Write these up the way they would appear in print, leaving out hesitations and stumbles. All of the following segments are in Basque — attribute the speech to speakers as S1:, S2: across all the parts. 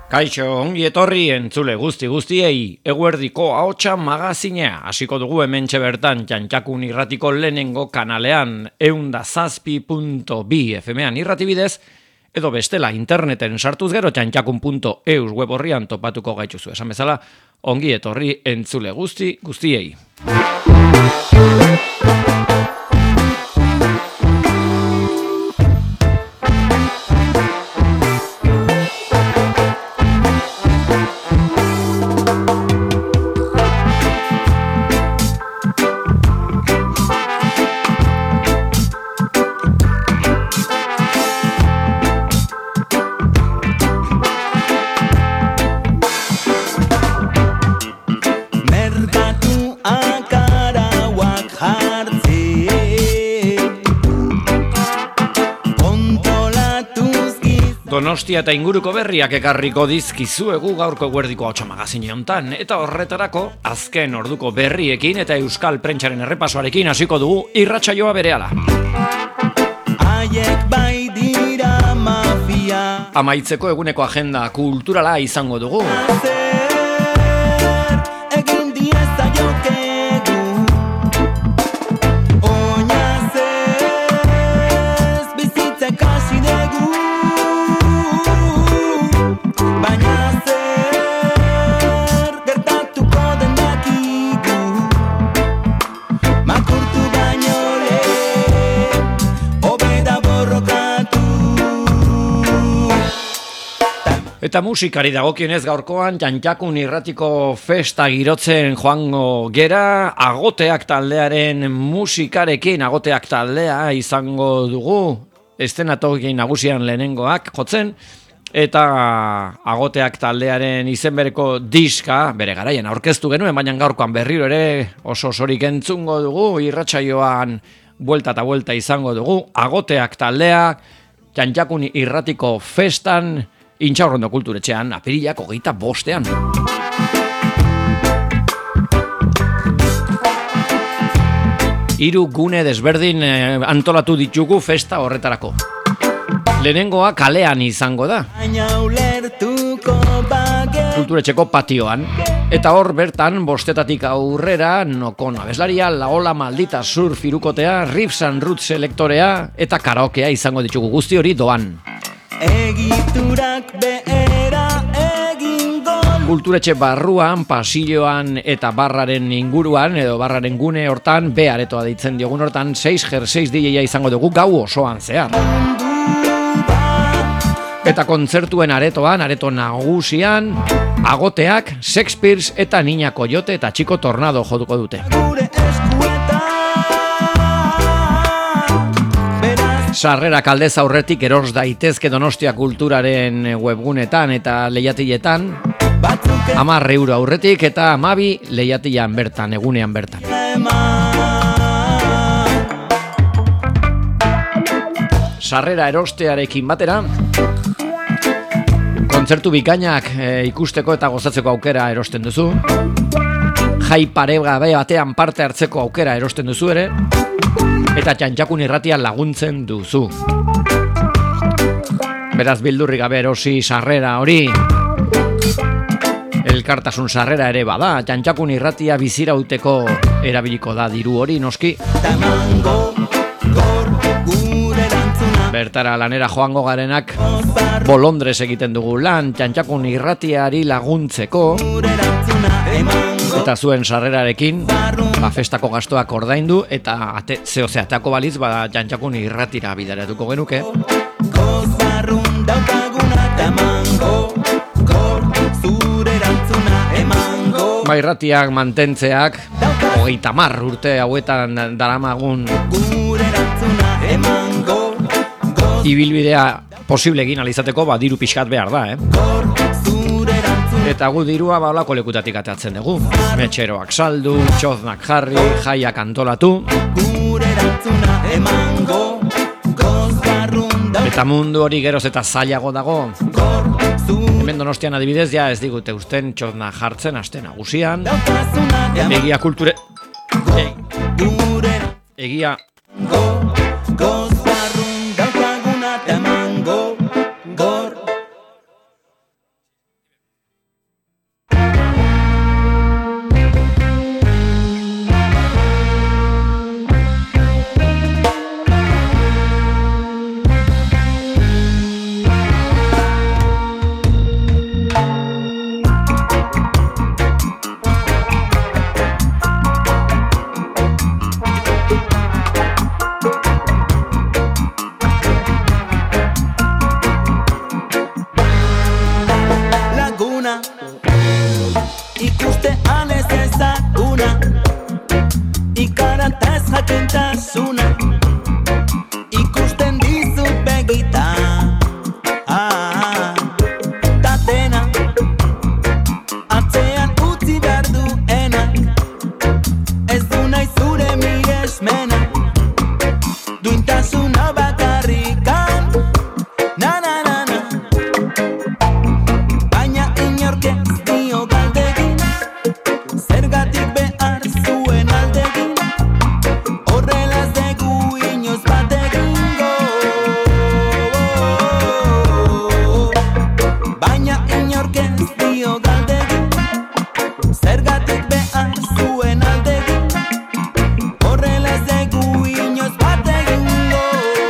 S1: Kaixo, ongi etorri entzule guztiei, eguerdiko ahotsa magazinea. Hasiko dugu hementxe bertan Txantxakun irratiko lehenengo kanalean 107.2 FM-an irratibidez, edo bestela interneten sartuz gero txantxakun.eus web horrian topatuko gaituzu. Esan bezala, ongi etorri entzule guztiei. Donostia eta inguruko berriak ekarriko dizkizuegu gaurko eguerdiko ahotsa magazine hontan, eta horretarako azken orduko berriekin eta euskal prentsaren errepasoarekin hasiko dugu irratsaioa berehala. Haiek bai dira mafia. Amaitzeko eguneko agenda kulturala izango dugu. Eta musikari dagokionez gaurkoan Txantxakun irratiko festa girotzen joango gera, Agoteak taldearen musikarekin, Agoteak taldea izango dugu, eszenatoki nagusian lehenengoak jotzen, eta Agoteak taldearen izenbereko diska, bere garaian aurkeztu genuen, baina gaurkoan berriro ere oso osorik entzungo dugu, irratsaioan buelta eta buelta izango dugu, Agoteak taldea, Txantxakun irratiko festan, Intxaurrondo kulturetxean, apirilak 25. Hiru gune desberdin antolatu ditugu festa horretarako. Lehenengoa kalean izango da. Kulturetxeko patioan. Eta hor bertan, 5 aurrera, Nokon abeslaria, Laola Maldita Surf irukotea, Riffs and Roots selektorea, eta karaokea izango ditugu guzti hori doan. Egiturak behera egingo. Kulturetxe barruan, pasilloan eta barraren inguruan edo barraren gune hortan, aretoa deitzen diogun hortan, 6x6 DJ izango dugu gau osoan zehar. Eta kontzertuen aretoan, areto nagusian, Agoteak, Shakespeare eta Niña Coyote eta Chico Tornado joduko dute. Sarrerak aldez aurretik eros daitezke Donostia Kulturaren webgunetan eta lehiatiletan, 10 euro aurretik eta 12 lehiatilean bertan, egunean bertan. Sarrera erostearekin batera, kontzertu bikainak ikusteko eta gozatzeko aukera erosten duzu, jai paregabe batean parte hartzeko aukera erosten duzu ere, eta Txantxakun irratia laguntzen duzu. Beraz bildurri gabe erosi sarrera hori, elkartasun sarrera ere bada, Txantxakun irratia bizirauteko erabiliko da diru hori noski. Bertara lanera joango garenak bolondrez egiten dugu lan Txantxakun irratiari laguntzeko, eta zuen sarrerarekin festako gastoak ordaindu eta atako baliz Txantxakun irratira bideratuko genuke. Irratiak mantentzeak 30 urte hauetan daramagun ibilbidea posible egin alizateko diru pixkat behar da, Eta gu dirua olako lekutatik atatzen dugu. Metxeroak saldu, txoznak jarri, jaiak antolatu. Eta mundu hori geroz eta zailago dago. Hemen Donostian adibidez, ja ez digute usten txoznak jartzen aste nagusian. Egia kulture... Egia...
S2: duintasuna bakarrikan, na na na na. Baina inork ez dio galdegin, zergatik behar zuen aldegin, horrela ez dugu inoiz bat egingo. Baina inork ez dio galdegin, zergatik behar zuen aldegin, horrela ez dugu inoiz bat egingo.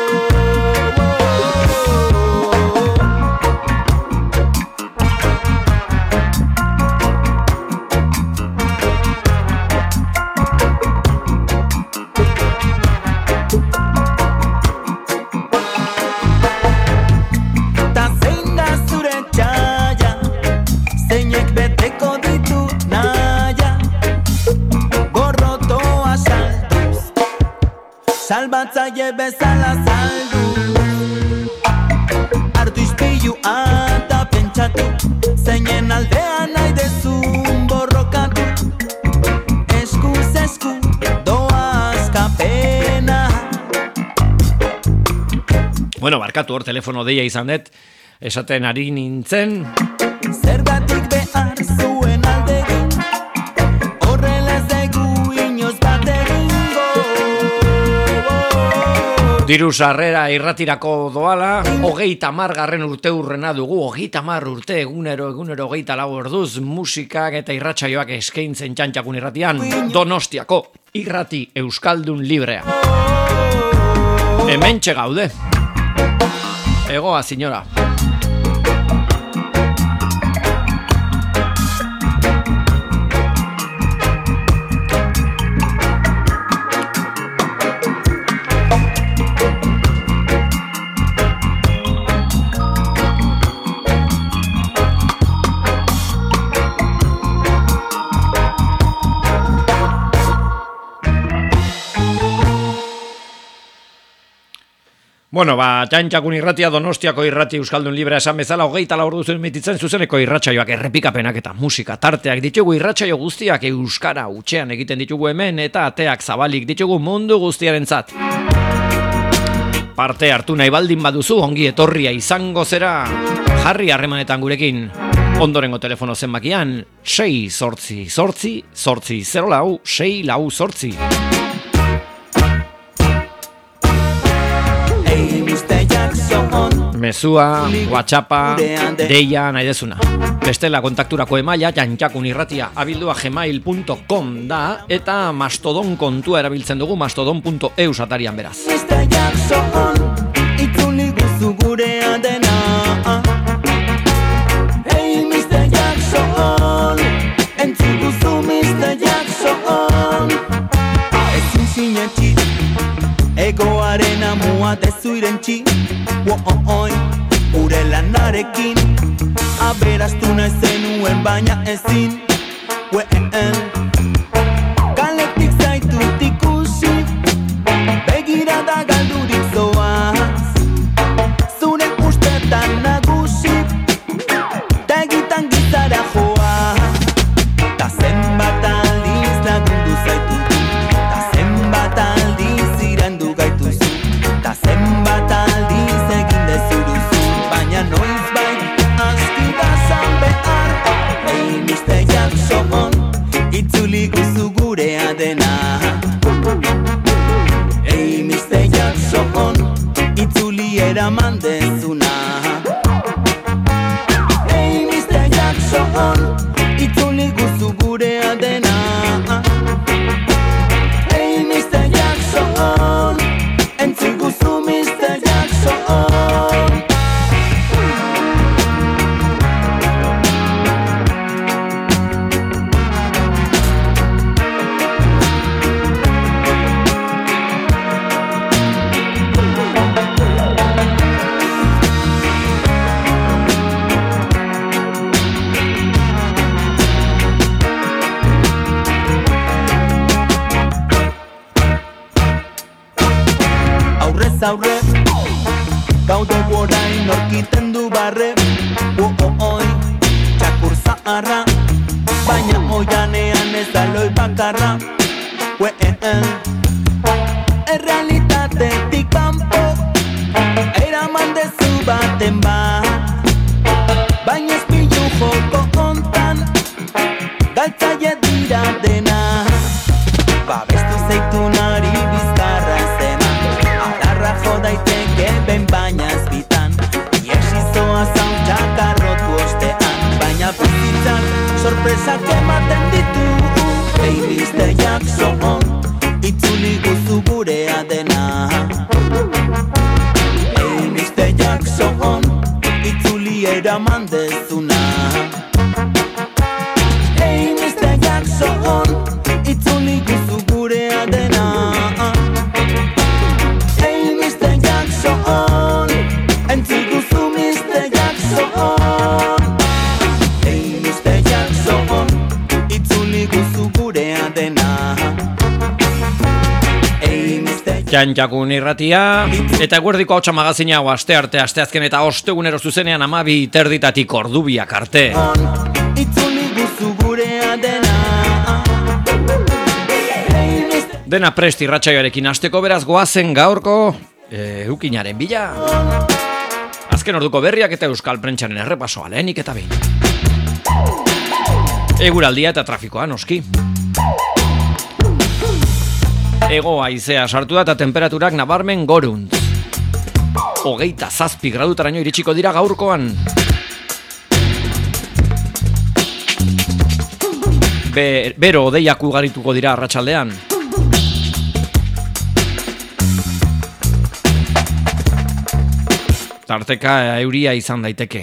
S2: Ta zein da zure txaia, zeinek beteko ditu naia, gorrotoa salduz, salbatzaile bezala salduz. Hartu ispilua eta pentsatu, zeinen aldean nahi dezun borrokatu, eskuz esku doa askapena.
S1: Bueno, barkatu hor telefono deia izan dut, esaten ari nintzen,
S2: Zergatik behar zuen aldegin, horrela ez dugu inoiz bat egingo.
S1: diru sarrera irratirako doala, 30. urte urrena dugu, 30 urte egunero 24 orduz, musikak eta irratsaioak eskaintzen Txantxakun irratian, Donostiako irrati euskaldun librea. Hementxe gaude. Egoa, señora. Bueno, Txantxakun irratia, Donostiako irrati euskaldun librea esan bezala, 24 orduz emititzen zuzeneko irratsaioak, errepikapenak eta musika tarteak ditugu. Irratsaio guztiak euskara hutsean egiten ditugu hemen eta ateak zabalik ditugu mundu guztiarentzat. Parte hartu nahi baldin baduzu, ongi etorria izango zera, jarri harremanetan gurekin. Ondorengo telefono zenbakian 688-804-648. Mezua, WhatsAppa, deia nahi dezuna. Bestela kontakturako emaila txantxakunirratia@gmail.com da eta Mastodon kontua erabiltzen dugu, mastodon.eu atarian beraz.
S2: Itzuli guzu gurea dena. Hey Mr. Jackson, entzun guzu Mr. Jackson. Ezin sinetxi, egoaren amua dezu irentxi. Oi, ure lanarekin aberastu nahi zenuen baina ezin. Kaletik zaitut ikusi, begirada galdurik zoaz, zure ustetan nagusi, tegitan gizara joa. Ta zenbat aldiz lagundu zaitut, ta zenbat aldiz irandu gaituzu, ta zenbat aldiz egin dezuruzu, baina noiz bai aski da zan behar. Hey Mr. Jackson, itzuli guzu gurea dena. Hey Mr. Jackson, itzuli eraman dezuna. Hey Mr. Jackson, itzuli guzu gurea dena. Hey Mr. Jackson, entzun guzu Mr. Jackson. Aurre, gaude orain orkiten du barre. Oi, txakur zaharra, baina oianean ez da loi bakarra. Errealitatetik baten bat, baina ez pilu joko hontan, galtzaile dira dena. Babestu zeitunari bizkarra zena, adarra jo daiteke ben baina ez bitan, iesizoa zauntxak arrotu ostean, baina bizitzak sorpresak ematen ditu. Hey Mr. Jackson, itzuli guzu gurea dena. Hey Mr. Jackson, itzuli eraman dezuna. Hey Mr. Jackson, itzuli guzu gurea dena. Hey Mr. Jackson, entzun guzu Mr. Jackson. Hey Mr. Jackson, itzuli guzu gurea dena.
S1: Jantjakun irratia, eta eguerdiko hautsa magazina hau astearte, asteazken eta ostegunero zuzenean 12:30 ordubiak arte. Dena prest irratsaioarekin hasteko, beraz goazen gaurko eukinaren bila. Azken orduko berriak eta euskal prentsaren errepasoa lehenik eta behin. Eguraldia eta trafikoa noski. Ego haizea sartu da eta temperaturak nabarmen goruntz. 27 gradutaraino iritsiko dira gaurkoan. Bero odeiak ugarituko dira arratsaldean. Tarteka euria izan daiteke.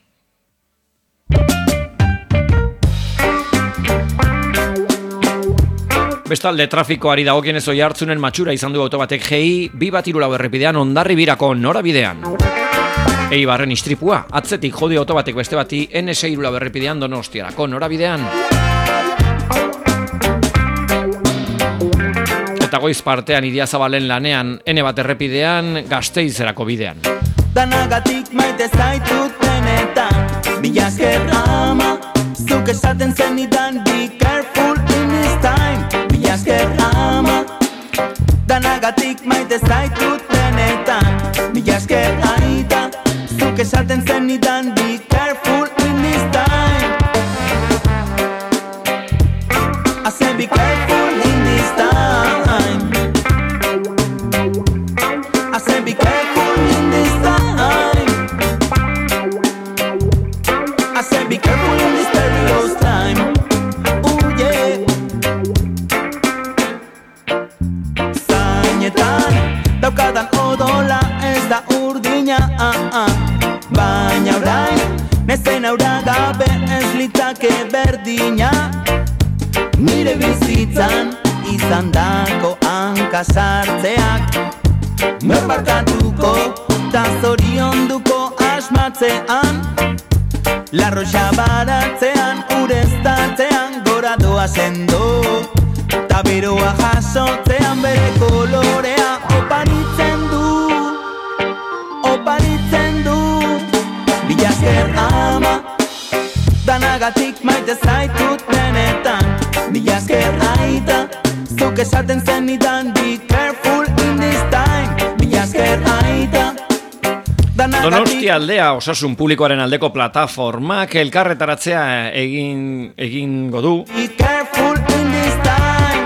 S1: Bestalde trafikoari dagokionez Oiartzunen matxura izan du autobatek GI 234 errepidean Hondarribirako norabidean. Eibarren istripua, atzetik jodi autobatek beste bati N634 errepidean Donostiarako norabidean. Eta goiz partean Idiazabalen lanean N1 errepidean Gasteizerako bidean.
S2: Danagatik maite zaitut benetan, mila esker ama, zuk esaten zenidan, be careful in this time. Mila esker ama, danagatik maite zaitut benetan, mila esker aita, zuk esaten zenidan, be careful in this time. I said be careful in this time. I said be careful in this time. I said be careful in this perilous time. Ooh yeah. Zainetan daukadan odola ez da urdina, baina orain nezen aurra gabe ez litzake berdina. Nire bizitzan izan dako hanka sartzeak nor barkatuko ta zorionduko asmatzean, larroxa baratzean ureztatzean gora doa sendo, ta beroa jasotzean bere kolorea oparitzen du. Mila esker ama, danagatik maite zaitut benetan, mila esker aita, zuk esaten zenidan, be careful in this time. Mila esker aita.
S1: Donostia aldea osasun publikoaren aldeko plataformak elkarretaratzea egingo du.
S2: Be careful in this time.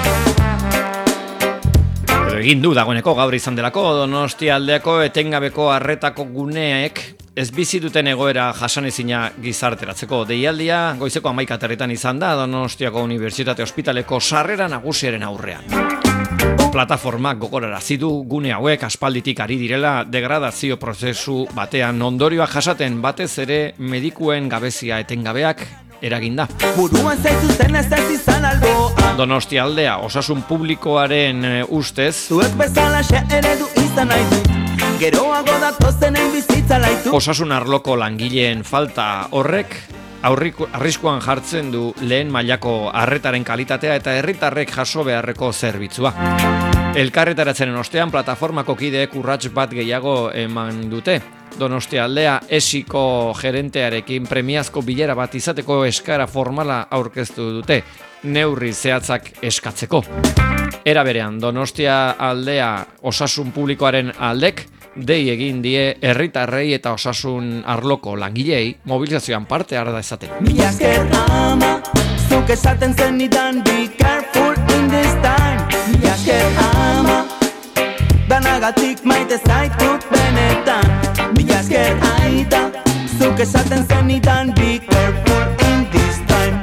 S1: Egin du dagoeneko gaur izan delako Donostia aldeako etengabeko arretako guneek ez bizi duten egoera jasanezina gizarteratzeko. Deialdia goizeko 11 aterritan izan da Donostiako Unibertsitate Ospitaleko sarrera nagusiaren aurrean. Plataformak gogorarazi du gune hauek aspalditik ari direla degradazio prozesu batean ondorioa jasaten, batez ere medikuen gabezia etengabeak eraginda.
S2: Buruan zaitu zen ez izan alboa.
S1: Donostia aldea osasun publikoaren ustez
S2: Zuek bezala xe eredu izan nahi dut, geroago datozenen bizitza laitu.
S1: osasun arloko langileen falta horrek arriskuan jartzen du lehen mailako arretaren kalitatea eta herritarrek jaso beharreko zerbitzua. Elkarretaratzenen ostean plataformako kideek urrats bat gehiago eman dute. Donostia aldea esiko gerentearekin premiazko bilera bat izateko eskara formala aurkeztu dute, neurri zehatzak eskatzeko. Era berean, Donostia aldea osasun publikoaren aldek dei egin die herritarrei eta osasun arloko langilei mobilizazioan parte har dezaten.
S2: Mila esker ama, zuk esaten zenidan be careful in this time. Mila esker ama, danagatik maite zaitut benetan. Mila esker aita, zuk esaten zenidan be careful in this time.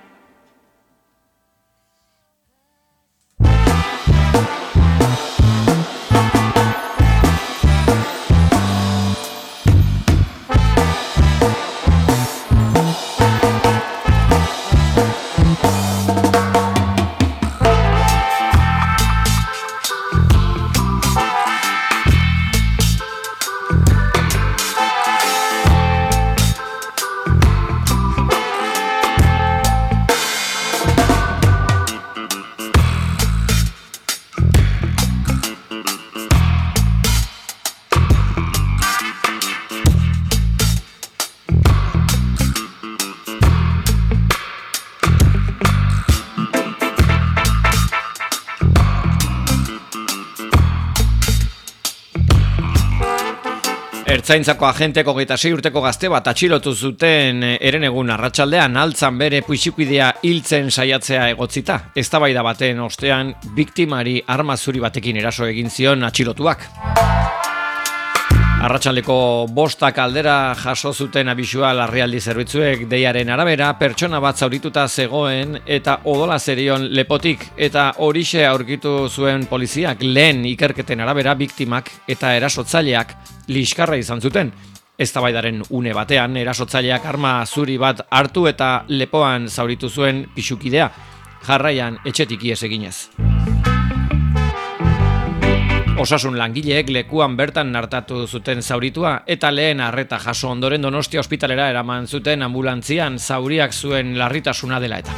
S1: Ertzaintzako agenteko 26 urteko gazte bat atxilotu zuten herenegun arratsaldean altzan bere puixikidea hiltzen saiatzea egotzita. Eztabaida baten ostean biktimari arma zuri batekin eraso egin zion atxilotuak. Arratsaldeko 5 aldera jaso zuten abisua larrialdi zerbitzuek deiaren arabera pertsona bat zaurituta zegoen eta odola zerion lepotik eta horixe aurkitu zuen poliziak lehen ikerketen arabera biktimak eta erasotzaileak liskarra izan zuten. Eztabaidaren une batean erasotzaileak arma zuri bat hartu eta lepoan zauritu zuen pisukidea, jarraian etxetik ihes eginez. Osasun langileek lekuan bertan nartatu zuten zauritua eta lehen arreta jaso ondoren Donostia ospitalera eraman zuten ambulantzian zauriak zuen larritasuna dela eta.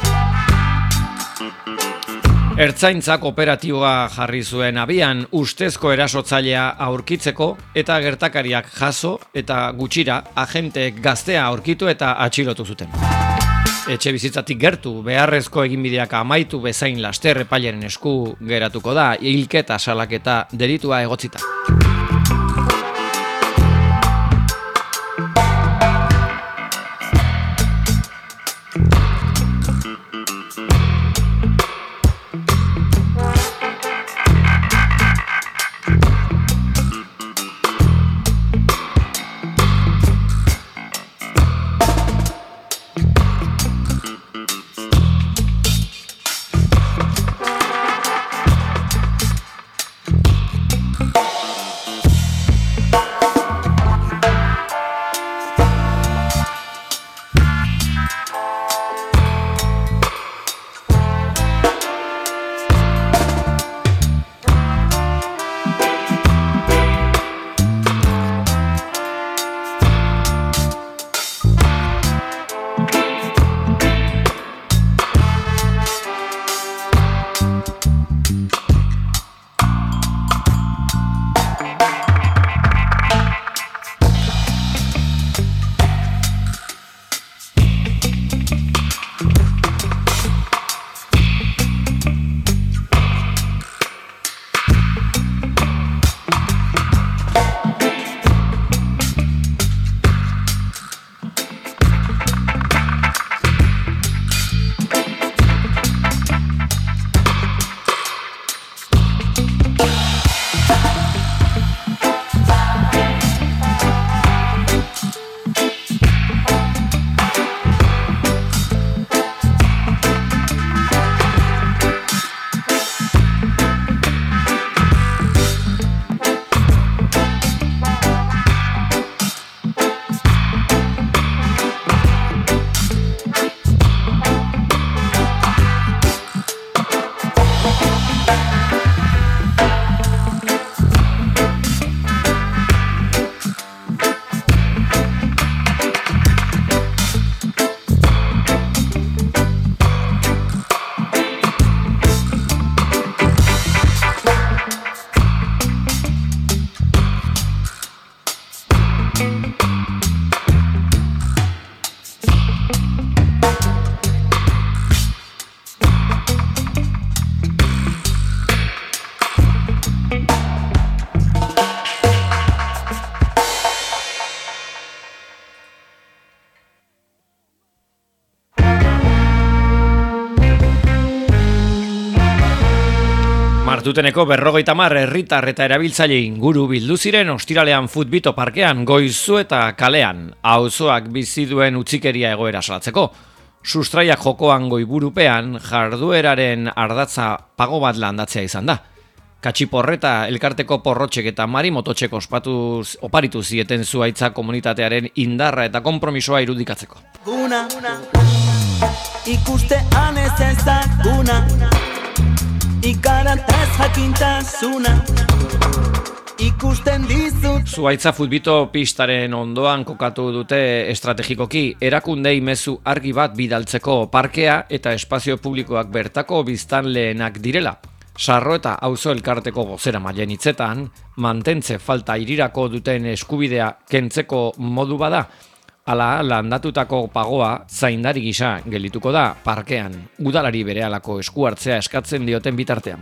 S1: Ertzaintzak operatiboa jarri zuen abian ustezko erasotzailea aurkitzeko eta gertakariak jaso eta gutxira agenteek gaztea aurkitu eta atxilotu zuten. Etxe bizitzatik gertu, beharrezko eginbideak amaitu bezain laster epailaren esku geratuko da, hilketa salaketa delitua egotzita. Martuteneko 50 herritar eta erabiltzaile inguru bildu ziren ostiralean Futbito parkean, Goizu eta kalean, auzoak bizi duen utzikeria egoera salatzeko. Sustraiak jokoan goiburupean jardueraren ardatza pago bat landatzea izan da. Katxiporreta elkarteko porrotxek eta mari mototxek oparitu zieten zuaitza komunitatearen indarra eta konpromisoa irudikatzeko.
S2: Guna, ikustean ez ezaguna, ikaratez jakintasuna, ikusten dizut.
S1: Zuaitza Futbito pistaren ondoan kokatu dute estrategikoki erakundei mezu argi bat bidaltzeko parkea eta espazio publikoak bertako biztanleenak direla. Sarro eta auzo elkarteko bozeramaile hitzetan, mantentze falta hirirako duten eskubidea kentzeko modu bada, hala landatutako pagoa zaindari gisa gelituko da parkean, udalari berehalako esku hartzea eskatzen dioten bitartean.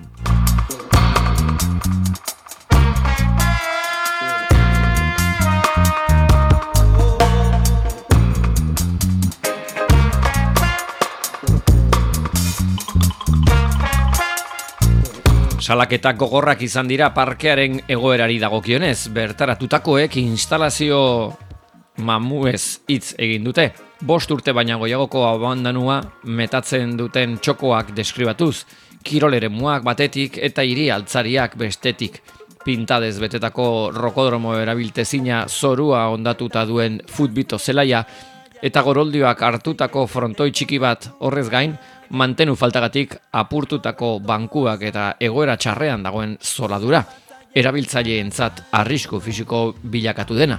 S1: Salaketak gogorrak izan dira parkearen egoerari dagokionez, bertaratutakoek instalazio mamuez hitz egin dute. 5 urte baina goiagoko abandanua metatzen duten txokoak deskribatuz, kirol eremuak batetik eta hiri altzariak bestetik. Pintadez betetako rokodromo erabiltezina zorua ondatuta duen Futbito zelaia eta goroldioak hartutako frontoi txiki bat horrez gain, mantenu faltagatik apurtutako bankuak eta egoera txarrean dagoen zoladura, erabiltzaileentzat arrisku fisiko bilakatu dena.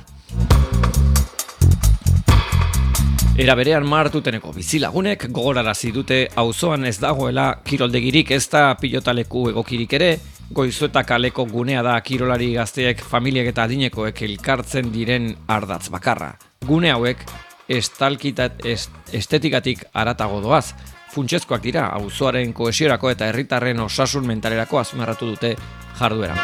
S1: Era berean Martuteneko bizilagunek gogorarazi dute auzoan ez dagoela kiroldegirik, ez da pilotaleku egokirik ere, Goizu eta kaleko gunea da kirolari gazteek, familiak eta adinekoek elkartzen diren ardatz bakarra. Gune hauek estetikatik haratago doaz, funtsezkoak dira auzoaren kohesiorako eta herritarren osasun mentalerako azpimarratu dute jarduera.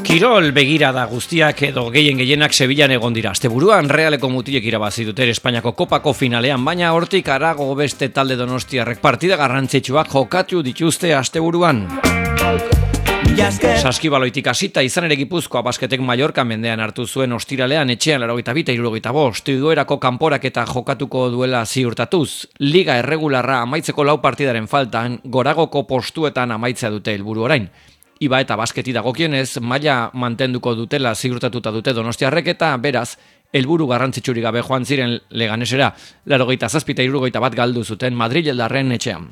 S1: Kirol begirada guztiak edo gehienak Sevillan egon dira. Asteburuan Realeko mutilek irabazi dute Espainiako kopako finalean, baina hortik harago beste talde donostiarrek partida garrantzitsuak jokatu dituzte asteburuan. Saskibaloitik hasita izan ere Gipuzkoa Basketek Mallorca mendean hartu zuen ostiralean etxean 82-75 igoerako kanporaketa jokatuko duela ziurtatuz. Liga erregularra amaitzeko 4 partidaren faltan goragoko postuetan amaitzea dute helburu orain. Iba eta basketi dagokionez, maila mantenduko dutela ziurtatuta dute donostiarrek eta beraz, helburu garrantzitsurik gabe joan ziren Leganesera, 87-71 galdu zuten Madrildarren etxean.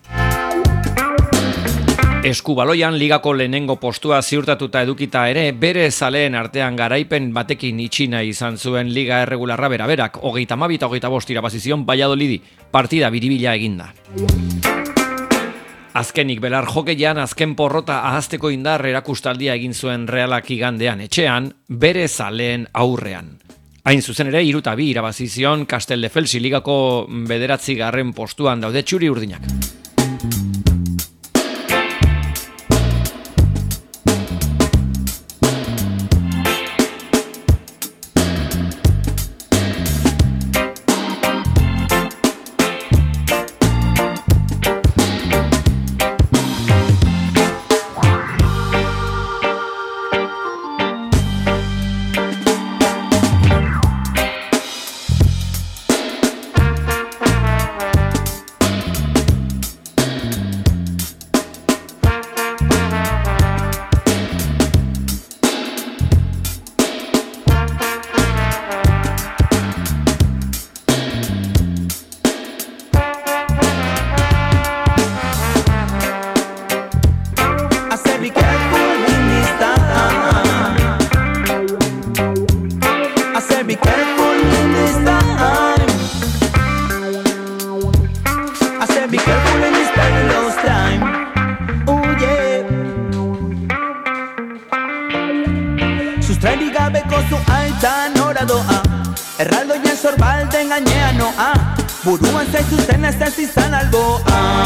S1: Eskubaloian ligako lehenengo postua ziurtatuta edukita ere, bere zaleen artean garaipen batekin itxina izan zuen liga erregularra beraberak, 32-25 irabazizion Valladolidi, partida biribila eginda. Azkenik belar jokeian azken porrota ahazteko indar erakustaldia egin zuen Realak igandean etxean, bere zaleen aurrean. Hain zuzen ere, 3-2 irabazizion Castelldefelsi ligako 9. postuan daude txuri urdinak.
S2: Buruan zaitu zen ez ez izan albo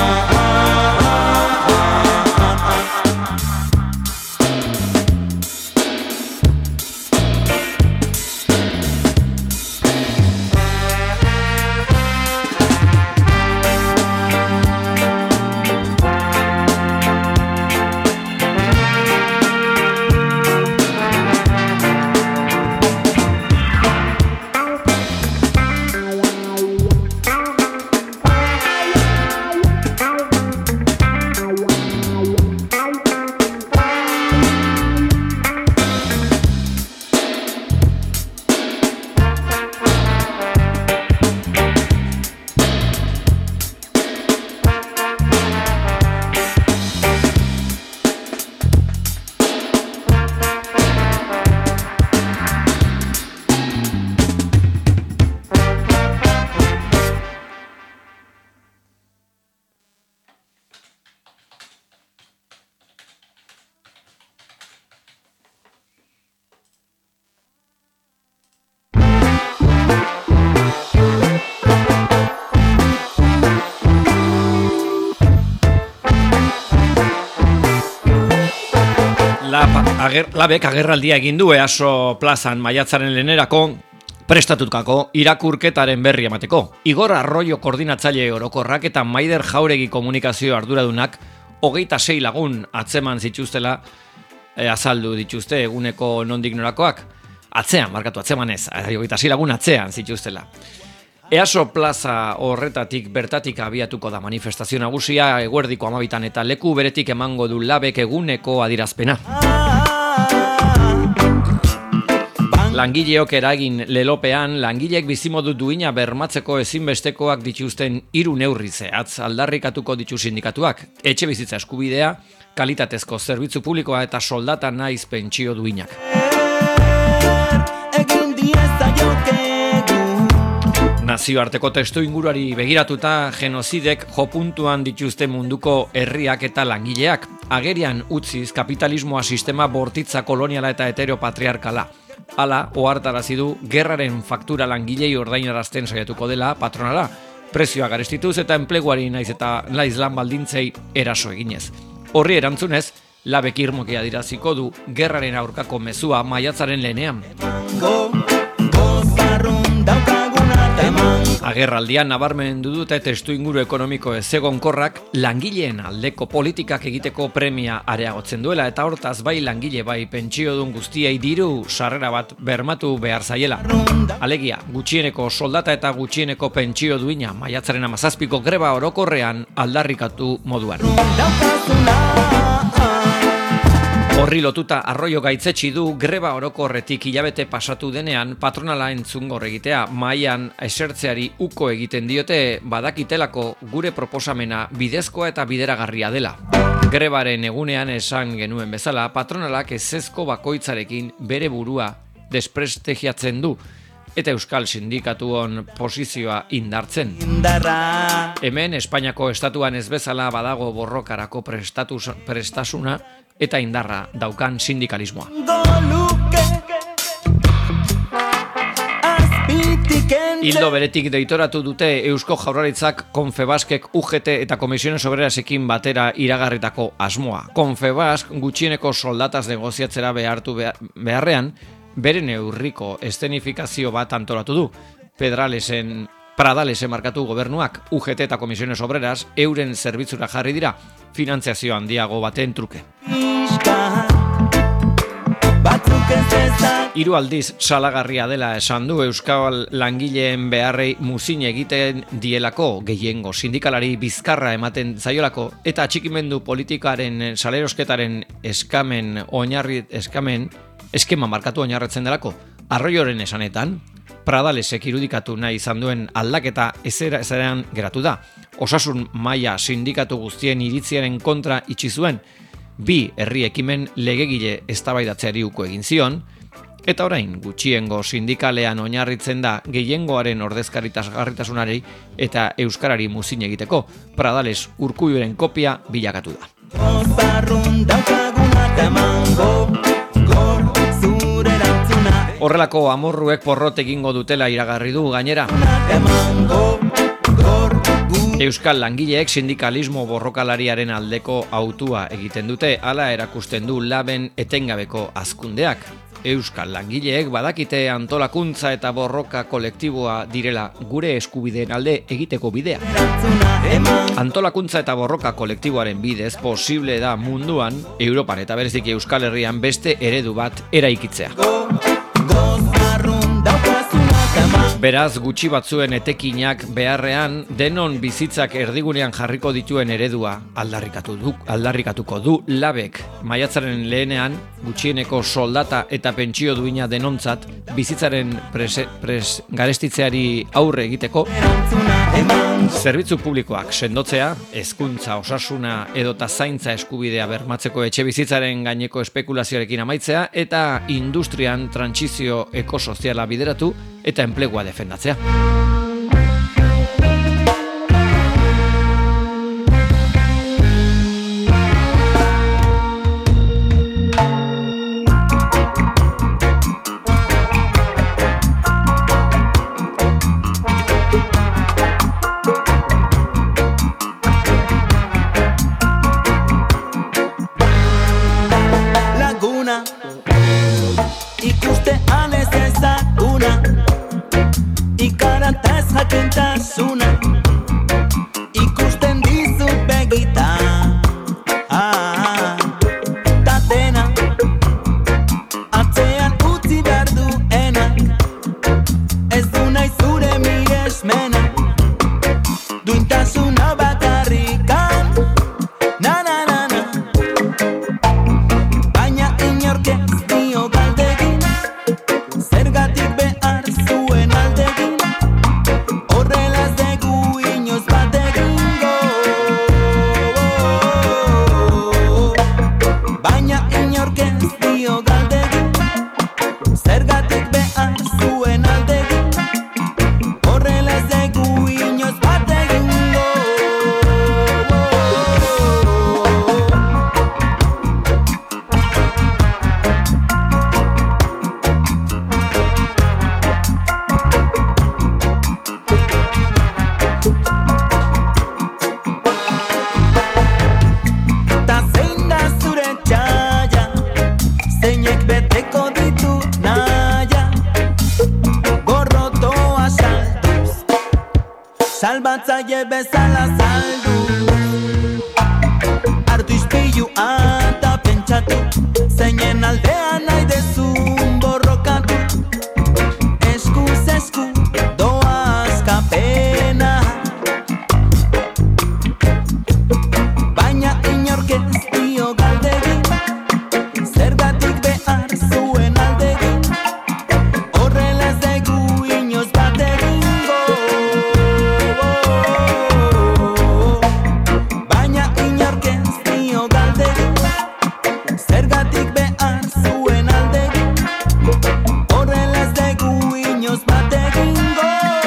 S1: Labek agerraldia egin du EASO plazan maiatzaren lehenerako prestatutako irakurketaren berri emateko. Igor Arroyo koordinatzaile orokorrak eta Maider Jauregi komunikazio arduradunak 26 lagun atzeman zituztela azaldu dituzte eguneko nondik norakoak. Atzeman ez, 26 lagun atzean zituztela. EASO plaza horretatik bertatik abiatuko da manifestazio nagusia eguerdiko 12 eta leku beretik emango du Labek eguneko adierazpena. Langileok eragin lelopean, langileek bizimodu duina bermatzeko ezinbestekoak dituzten 3 neurri zehatz aldarrikatuko ditu sindikatuak, etxe bizitza eskubidea, kalitatezko zerbitzu publikoa eta soldata naiz pentsio duinak. Nazioarteko testu inguruari begiratuta genozidek jopuntuan dituzte munduko herriak eta langileak, agerian utziz kapitalismoa sistema bortitza koloniala eta heteropatriarkala. Hala, ohartarazi du gerraren faktura langilei ordainarazten saiatuko dela patronala, prezioa garestituz eta enpleguari naiz lan baldintzei eraso eginez. Horri erantzunez, Labek irmoki adiraziko du gerraren aurkako mezua maiatzaren lehenean. Agerraldian nabarmendu dute testuinguru ekonomiko ezegonkorrak langileen aldeko politikak egiteko premia areagotzen duela eta hortaz bai langile bai pentsiodun guztiei diru sarrera bat bermatu behar zaiela. Alegia, gutxieneko soldata eta gutxieneko pentsio duina maiatzaren 17ko greba orokorrean aldarrikatu moduan. Horri lotuta Arroyo gaitzetsi du greba orokorretik hilabete pasatu denean patronala entzungor egitea mahaian esertzeari uko egiten diote badakitelako gure proposamena bidezkoa eta bideragarria dela. Grebaren egunean esan genuen bezala patronalak ezezko bakoitzarekin bere burua desprestigiatzen du eta Euskal Sindikatuon posizioa indartzen. Hemen Espainiako estatuan ez bezala badago borrokarako prestasuna eta indarra daukan sindikalismoa. Ildo beretik deitoratu dute Eusko Jaurlaritzak Confebaskek UGT eta Komisiones Obrerasekin batera iragarritako asmoa. Confebask gutxieneko soldataz negoziatzera beharrean, bere neurriko eszenifikazio bat antolatu du. Pradalesen markatu gobernuak UGT eta Komisiones Obreras euren zerbitzura jarri dira, finantziazio handiago baten truke. Hiru aldiz salagarria dela esan du Euskal langileen beharrei muzin egiten dielako gehiengo sindikalari bizkarra ematen zaiolako eta atxikimendu politikaren salerosketaren eskema markatu oinarritzen delako. Arroyoren esanetan, Pradalesek irudikatu nahi izan duen aldaketa ezeran geratu da. Osasun maila sindikatu guztien iritziaren kontra itxi zuen, bi herri ekimen legegile eztabaidatzeari uko egin zion, eta orain gutxiengo sindikalean oinarritzen da gehiengoaren ordezkaritasgarritasunari eta euskarari muzin egiteko. Pradales Urkulluren kopia bilakatu da. Horrelako amorruek porrot egingo dutela iragarri du gainera. Euskal langileek sindikalismo borrokalariaren aldeko autua egiten dute, hala erakusten du Laben etengabeko hazkundeak. Euskal langileek badakite antolakuntza eta borroka kolektiboa direla gure eskubideen alde egiteko bidea. Antolakuntza eta borroka kolektiboaren bidez posible da munduan, Europan eta bereziki Euskal Herrian beste eredu bat eraikitzea. Beraz, gutxi batzuen etekinak beharrean denon bizitzak erdigunean jarriko dituen eredua aldarrikatuko du Labek. Maiatzaren lehenean, gutxieneko soldata eta pentsio duina denontzat bizitzaren garestitzeari aurre egiteko, zerbitzu publikoak sendotzea, hezkuntza, osasuna edota zaintza eskubidea bermatzeko etxe bizitzaren gaineko espekulazioarekin amaitzea eta industrian trantsizio ekosoziala bideratu eta enplegua defendatzea.
S2: Ikusten dizut begita tatena atzean utzi behar duenak ez du nahi zure miresmena duintasuna bakarrikan na baina inork ez dio galdegin zergatik behar zuen aldegin horrelaz degu inoz bat egingo baina inork ez dio galdegin zergatik behar zuen aldegin horrelaz degu inoz bat egingo. Ta zein da zure txarra galtzaile bezala saldu. Artu ispilua eta pentsatu, zeinen aldean nahi dezun borrokatu. Eskuz esku doaz kapena, baina inork ez dio galdegin, zergatik behar zuen aldegin. Horrela ez dugu inoz bat egingo, baina inork ez dio galdegin, zergatik behar zuen aldegin. Horrela ez dugu inoz bat egingo.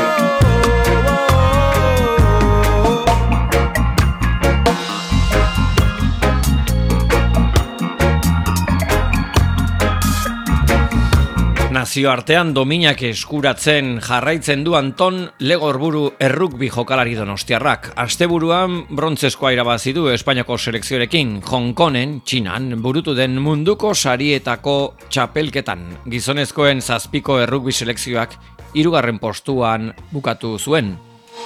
S1: Nazioartean dominak eskuratzen jarraitzen du Anton Legorburu errugbi jokalari donostiarrak. Asteburuan brontzezkoa irabazi du Espainiako selekzioarekin Hong Kongen, Txinan, burutu den munduko sarietako txapelketan. Gizonezkoen 7ko errugbi selekzioak 3. postuan bukatu zuen.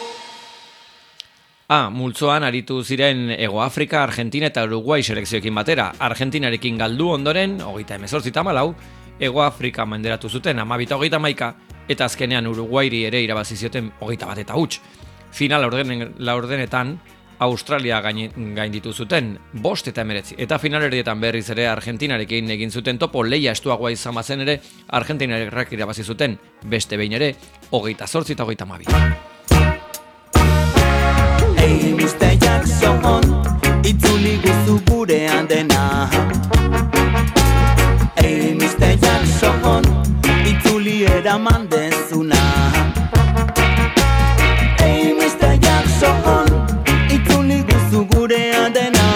S1: Multzoan aritu ziren Hego Afrika, Argentina eta Uruguai selekzioekin batera. Argentinarekin galdu ondoren, 38-14, Hego Afrika menderatu zuten 12-11 eta azkenean Uruguairi ere irabazi zioten 21-8. Final laurdenetan Australia gainditu zuten 5-19 eta finalerdietan berriz ere Argentinarekin egin zuten topo. Lehia estuagoa izan bazen ere Argentinarrak irabazi zuten beste behin ere 28-32.
S2: Hey, Mr. Jackson, itzuli guzu gurean dena. Hey, Mr. Jackson, itzuli eraman dezuna. Hey, Mr. Jackson, itzuli guzu gurean dena.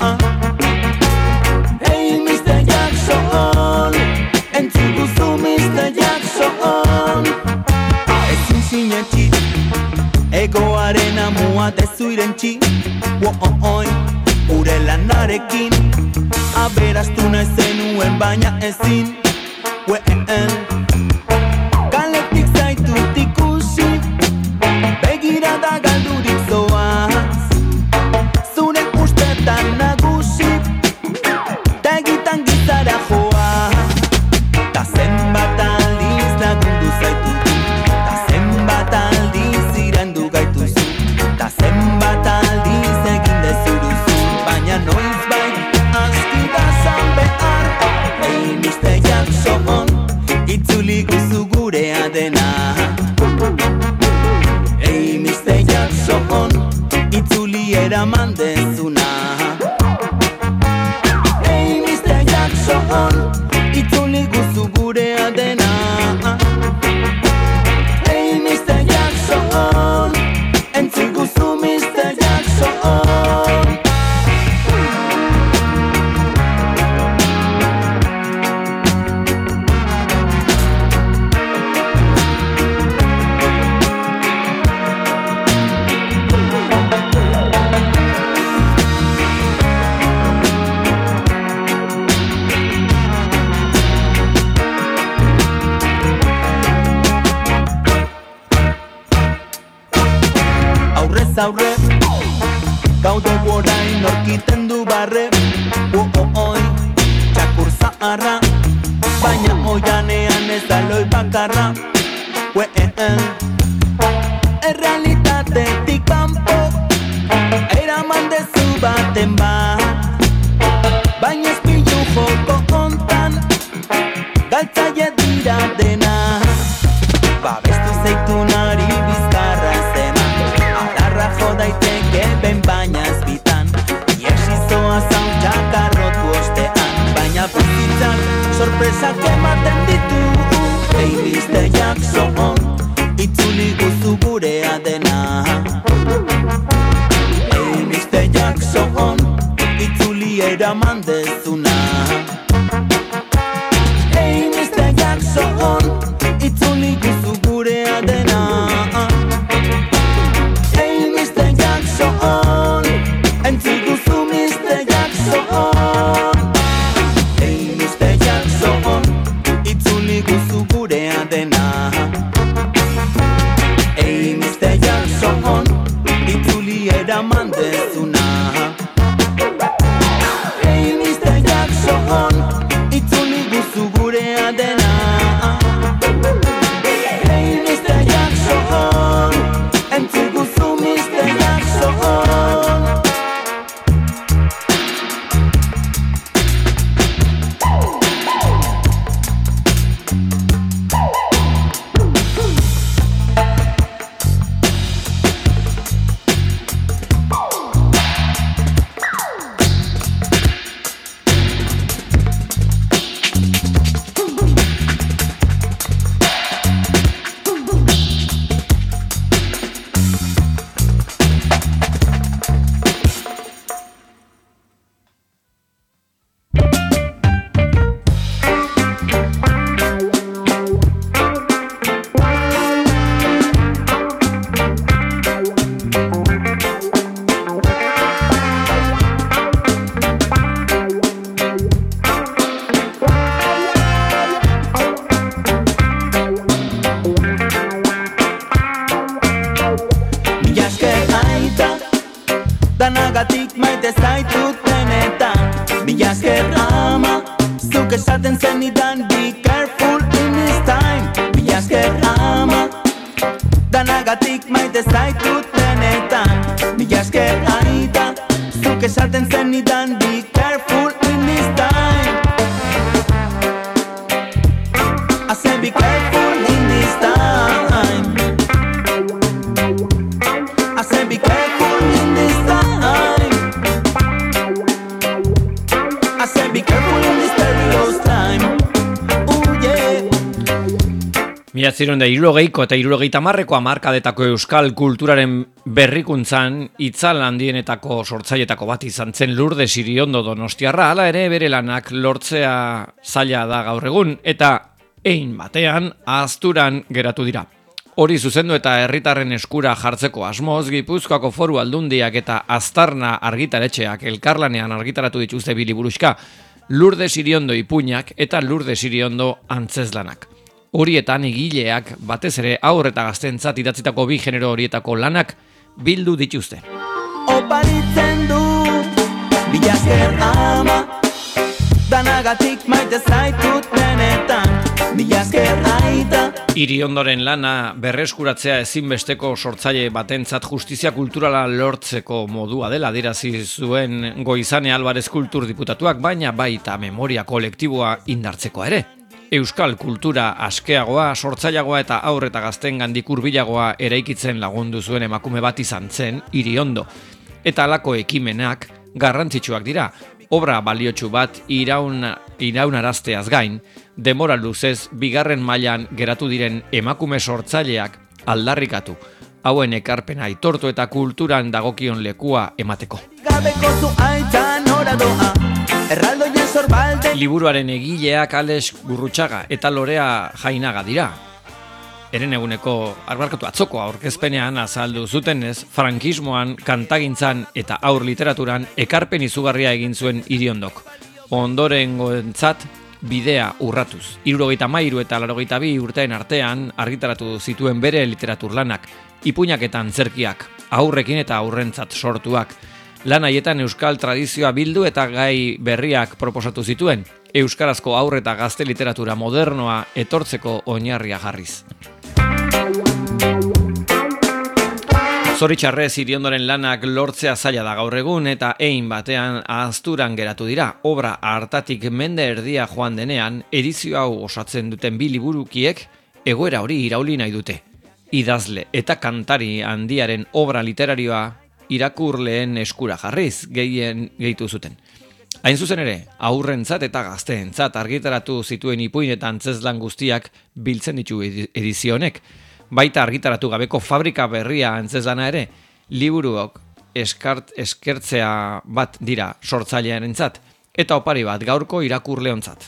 S2: Hey, Mr. Jackson, entzun guzu Mr. Jackson. Ezin sinetxi, egoaren amua dezuirentxi. Wooi, ure lanarekin aberastu nahi zenuen baina ezin. Kaletik zaitut ikusi, begirada galdurik zoaz. Zure ustetan nagusi, tegitan gizara joaz. Ta zenbat aldiz lagundu zaitutu, ta zenbat aldiz irandu gaituzu, ta zenbat aldiz egin dezuruzu, baina noizbait aski da zan behar. Hey, Mr. Jackson, itzuli guzu gurea dena. Hey, Mr. Jackson, itzuli eraman dezuna. Hey, Mr. Jackson, itzuli guzu gurea dena. Hey, Mr. Jackson, entzun guzu Mr. Jackson. Aurre, gaude orain orkiten du barre. Oi, txakur zaharra, baina oianean ez da loi bakarra. Errealitatetik kanpo eraman dezu baten bat, baina ez pilu joko hontan galtzaile dira dena. Babestu zeitunari bizkarra ez eman, jo daiteke ben baina ez bitan. Iesizoa zauntxak arrotu ostean, baina bizitzak sorpresak ematen ditu. Hey, Mr. Jackson, itzuli guzu gurea dena. Hey, Mr. Jackson, itzuli eraman dezuna. Hey, Mr. Jackson, itzuli guzu gurea dena. Entzun guzu Mr. Jackson. Hey, Mr. Jackson, itzuli guzu gurea dena. Hey, Mr. Jackson, zuk esaten zenidan be careful in this time. Mila esker ama, danagatik maite zaitut benetan. Mila esker aita, zuk esaten zenidan be careful in this time. I said be careful in this time. I said be careful in this time. I said be careful in this perilous time. Ooh yeah.
S1: 1960ko eta 1970ko hamarkadetako euskal kulturaren berrikuntzan itzal handienetako sortzailetako bat izan zen Lourdes Iriondo donostiarra. Hala ere bere lanak lortzea zaila da gaur egun eta ein batean ahazturan geratu dira. Hori zuzendu eta herritarren eskura jartzeko asmoz, Gipuzkoako Foru Aldundiak eta Aztarna argitaletxeak elkarlanean argitaratu dituzte bi liburuxka, Lourdes Iriondo ipuinak eta Lourdes Iriondo antzezlanak. Horietan egileak batez ere haur eta gaztentzat idatzitako bi genero horietako lanak bildu dituzte.
S2: Oparitzen du, mila esker ama, danagatik maite zaitut benetan. Mila esker aita.
S1: Iriondoren lana berreskuratzea ezinbesteko sortzaile batentzat justizia kulturala lortzeko modua dela adierazi zuen Goizane Alvarez kulturdiputatuak, baina baita memoria kolektiboa indartzeko ere. Euskal kultura askeagoa, sortzaileagoa eta haur eta gaztengandik hurbilagoa eraikitzen lagundu zuen emakume bat izan zen Iriondo. Eta halako ekimenak garrantzitsuak dira. Obra baliotsu bat iraunarazteaz gain, denbora luzez bigarren mailan geratu diren emakume sortzaileak aldarrikatu, hauen ekarpena aitortu eta kulturan dagokion lekua emateko.
S2: Gabeko zu aita nora doa, erraldoien sorbalde.
S1: Liburuaren egileak Alex Gurrutxaga eta Lorea Jainaga dira. Eren eguneko atzoko aurkezpenean azaldu zutenez, frankismoan, kantagintzan eta haur literaturan ekarpen izugarria egin zuen Iriondok. Ondorengoentzat bidea urratuz. 73 eta 82 urteen artean argitaratu zituen bere literatur lanak, ipuinak eta antzerkiak, haurrekin eta haurrentzat sortuak. Lan haietan euskal tradizioa bildu eta gai berriak proposatu zituen, euskarazko haur eta gazte literatura modernoa etortzeko oinarria jarriz. Zoritxarrez Iriondoren lanak lortzea zaila da gaur egun eta ein batean ahazturan geratu dira. Obra hartatik mende erdia joan denean, edizio hau osatzen duten bi liburukiek egoera hori irauli nahi dute. Idazle eta kantari handiaren obra literarioa irakurleen eskura jarriz gehitu zuten. Hain zuzen ere, haurrentzat eta gazteentzat argitaratu zituen ipuin eta antzezlan guztiak biltzen ditu edizionek. Baita argitaratu gabeko fabrika berria antzezlana ere, liburuok eskertzea bat dira sortzailearentzat eta opari bat gaurko irakurleontzat.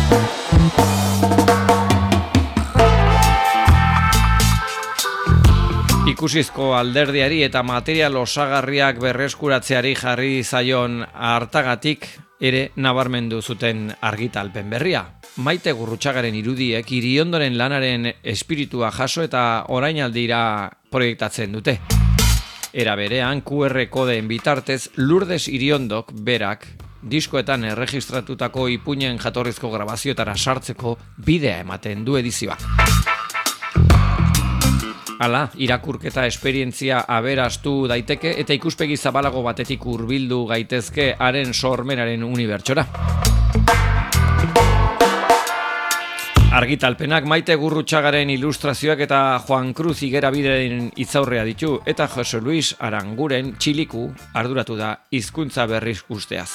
S1: Ikusizko alderdiari eta material osagarriak berreskuratzeari jarri zaion hartagatik ere nabarmendu zuten argitalpen berria. Maite Gurrutxagaren irudiek Iriondoren lanaren espiritua jaso eta orainaldira proiektatzen dute. Era berean, QR kodeen bitartez Lourdes Iriondok berak diskoetan erregistratutako ipuinen jatorrizko grabazioetara sartzeko bidea ematen du edizioa. Hala, irakurketa esperientzia aberastu daiteke eta ikuspegi zabalago batetik hurbildu gaitezke haren sormenaren unibertsora. Argitalpenak Maite Gurrutxagaren ilustrazioak eta Juan Cruz Igerabideren hitzaurrea ditu eta Jose Luis Aranguren Txiliku arduratu da hizkuntza berriz usteaz.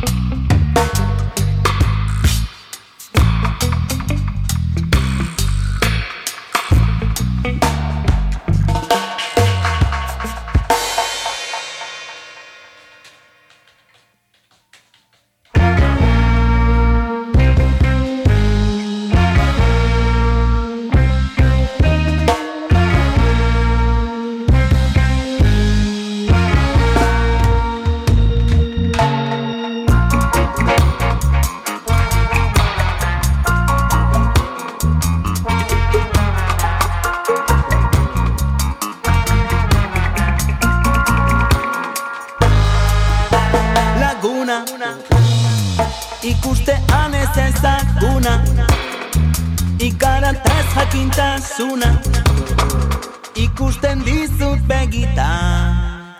S2: Ikustean ez ezaguna Ikaratez jakintasuna Ikusten dizut begitan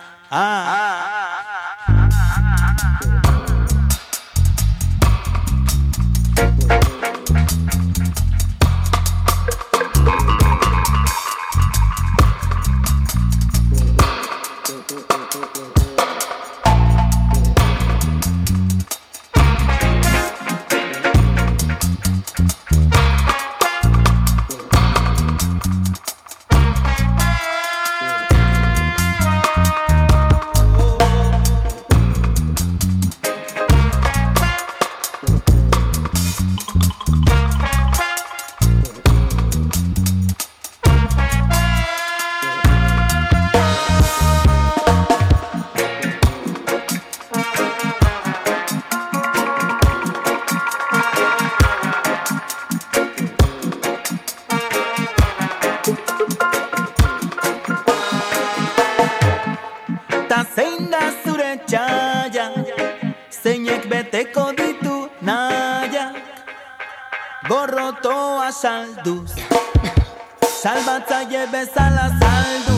S2: Zein da zure txaia, zeinek beteko ditu naia, gorrotoa salduz, salbatzaile bezala saldu.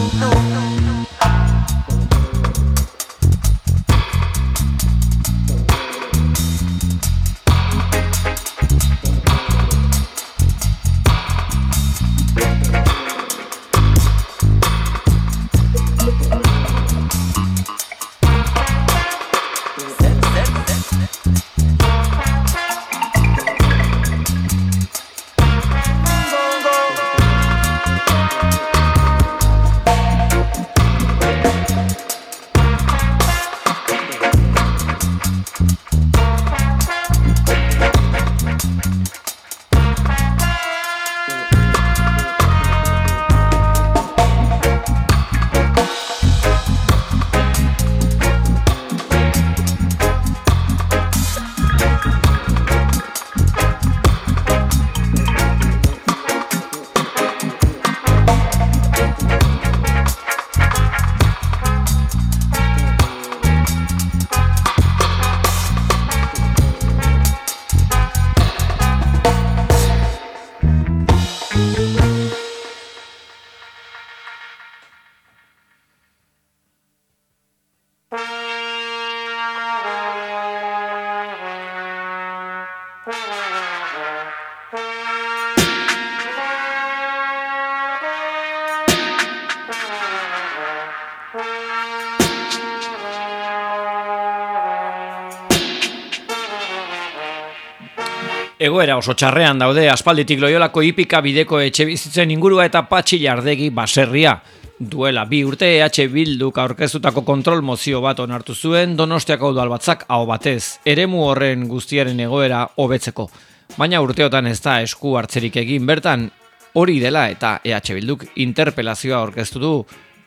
S1: Egoera oso txarrean daude aspalditik Loiolako hipika bideko etxebizitzen ingurua eta Patxi Lardegi baserria. Duela 2 urte EH Bilduk aurkeztutako kontrol mozio bat onartu zuen Donostiako udalbatzak aho batez, eremu horren guztiaren egoera hobetzeko. Baina urteotan ez da esku hartzerik egin bertan, hori dela eta EH Bilduk interpelazioa aurkeztu du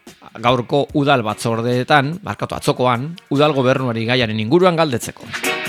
S1: gaurko udal batzordeetan, atzokoan, udal gobernuari gaiaren inguruan galdetzeko.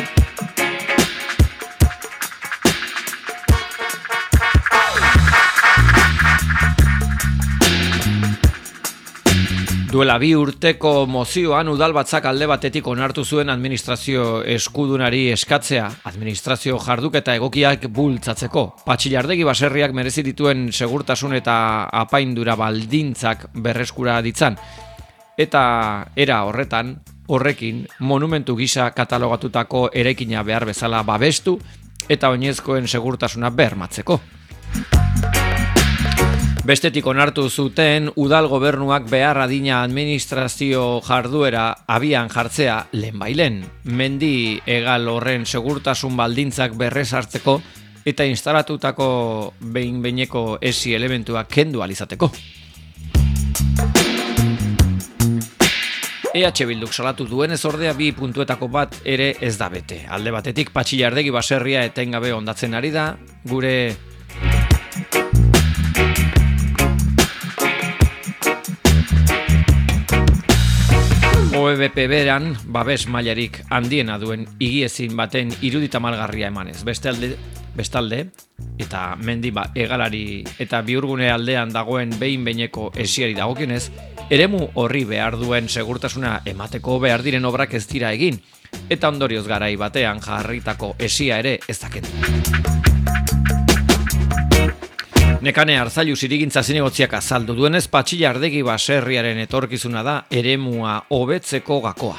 S1: Duela 2 urteko mozioan udalbatzak alde batetik onartu zuen administrazio eskudunari eskatzea, administrazio jarduketa egokiak bultzatzeko. Patxi Lardegi baserriak merezi dituen segurtasun eta apaindura baldintzak berreskura ditzan. Eta era horrekin monumentu gisa katalogatutako eraikina behar bezala babestu eta oinezkoen segurtasuna bermatzeko. Bestetik onartu zuten udal gobernuak behar adina administrazio jarduera abian jartzea lehenbailen, mendi hegal horren segurtasun baldintzak berrezartzeko eta instalatutako behin-behineko esi elementuak kendu alizateko. EH Bilduk salatu duenez ordea 2 puntuetako bat ere ez da bete. Alde batetik Patxi Jardegi baserria etengabe hondatzen ari da, gure OEBP beran babes mailarik handiena duen higiezin baten iruditamalgarria emanez. Bestalde, eta mendi hegalari eta bihurgune aldean dagoen behin-behineko esiari dagokionez, eremu horri behar duen segurtasuna emateko behar diren obrak ez dira egin, eta ondorioz garai batean jarritako esia ere ez daken. Nekane Arzailu zirigintza zinegotziak azaldu duenez, Patxi Jardegi baserriaren etorkizuna da eremua hobetzeko gakoa.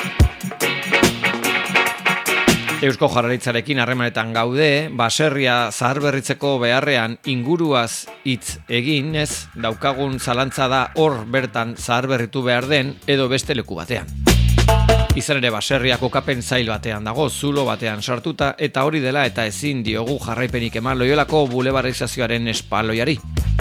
S1: Eusko Jaurlaritzarekin harremanetan gaude, baserria zaharberritzeko beharrean inguruaz hitz eginez, daukagun zalantza da hor bertan zaharberritu behar den edo beste leku batean. Izan ere baserria kokapen zail batean dago, zulo batean sartuta, eta hori dela eta ezin diogu jarraipenik eman Loiolako bulebarizazioaren espaloiari.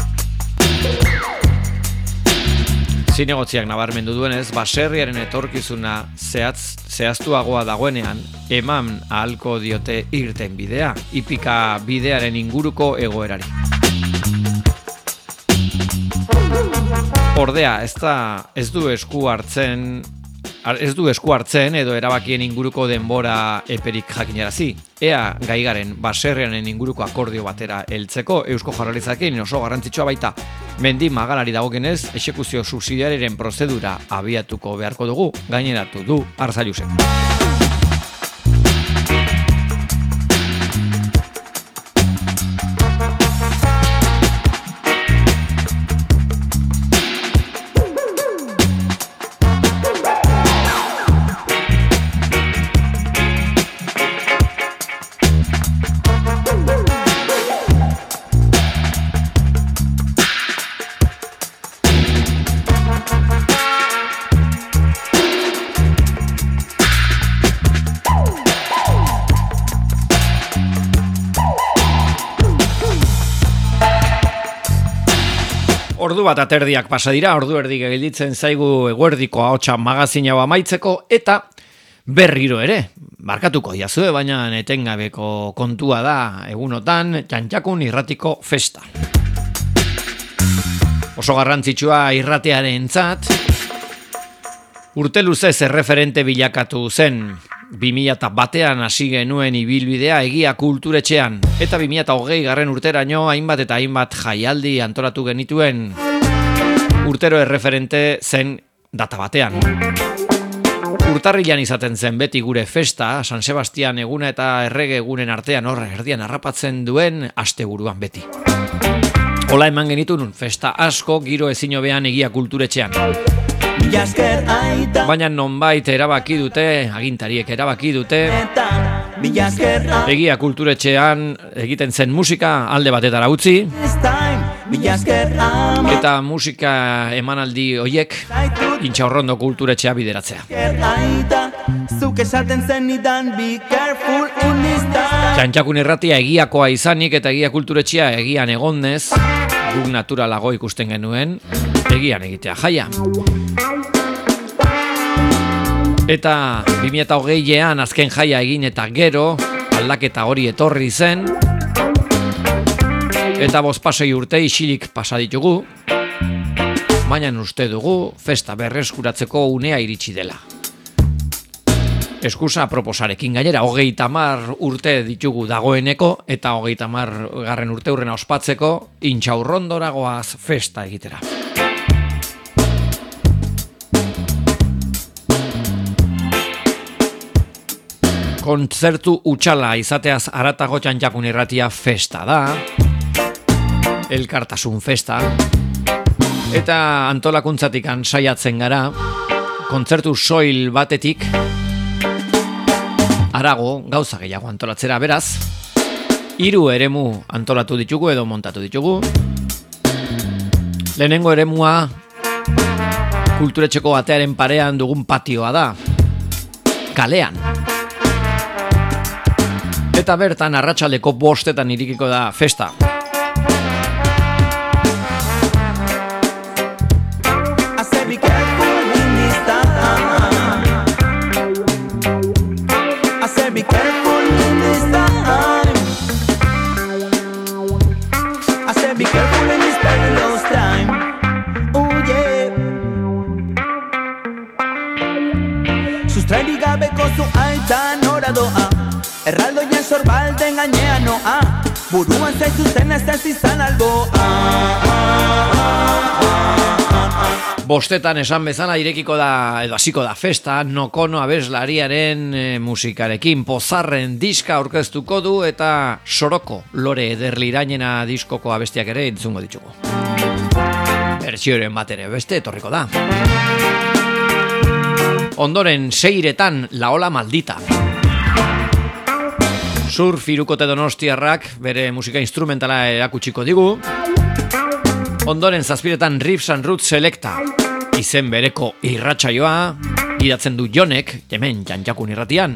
S1: Zinegotziak nabarmendu duenez, baserriaren etorkizuna zehaztuagoa dagoenean, eman ahalko diote irten bidea, ipika bidearen inguruko egoerari. Ordea, ez du esku hartzen edo erabakien inguruko denbora eperik jakinarazi. Ea gaigaren baserrianen inguruko akordio batera heltzeko Eusko Jaurlaritzarekin oso garrantzitsua baita. Mendi magalari dagokenez, exekuzio subsidiariaren prozedura abiatuko beharko dugu, gaineratu du Arzailusek. Ordu bat aterdiak pasa dira, ordu erdik gelditzen zaigu eguerdiko ahotsa magazin hau amaitzeko eta berriro ere, barkatuko diazue, baina etengabeko kontua da egunotan Txantxakun irratiko festa. Oso garrantzitsua irratearentzat, urte luzez erreferente bilakatu zen. 2001an hasi genuen ibilbidea Egia Kulturetxean eta 2020 urteraino hainbat eta hainbat jaialdi antolatu genituen. Urtero erreferente zen data batean. Urtarrilan izaten zen beti gure festa, San Sebastian eguna eta errege egunen artean horre erdian harrapatzen duen asteburuan beti. Hola eman genitun festa asko giro ezin hobean Egia Kulturetxean. Baina nonbait erabaki dute, agintariek erabaki dute, Egia Kulturetxean egiten zen musika alde batetara utzi, eta musika emanaldi hoiek Intxaurrondo Kulturetxea bideratzea. Txantxakun irratia egiakoa izanik eta Egia Kulturetxea egian egonnez, guk naturalago ikusten genuen, egian egitea jaia. Eta 2020an azken jaia egin eta gero aldaketa hori etorri zen eta 5 urte isilik pasa ditugu, baina uste dugu festa berreskuratzeko unea iritsi dela. Eskusa proposarekin gainera 30 urte ditugu dagoeneko eta 30 urte hurrena ospatzeko Intxaurrondoragoaz festa egitera. Kontzertu utxala izateaz haratago Txantxakun irratia festa da, elkartasun festa, eta antolakuntzatik saiatzen gara, kontzertu soil batetik, harago gauza gehiago antolatzera beraz, 3 eremu antolatu ditugu edo montatu ditugu, Lehenengo eremua kulturetxeko batearen parean dugun patioa da, kalean. Eta bertan arratsaldeko 5 irikiko da festa.
S2: Erraldoien sorbalden gainean noa buruan zaitu zen ez izan alboa.
S1: 5 esan bezala irekiko da, edo hasiko da festa, Nokono abeslariaren musikarekin pozarren diska aurkeztuko du eta Soroko Lore Ederlirainena diskoko abestiak ere entzungo ditugu. Bertsioren bat ere beste etorriko da. Ondoren 6 La Ola Maldita. Surf Hirukote Donostiarrak bere musika instrumentala erakutsiko digu. Ondoren 7 Riffs and Roots Selecta. Izen bereko irratsaioa idatzen du Jonek, hemen Jantjakun irratian.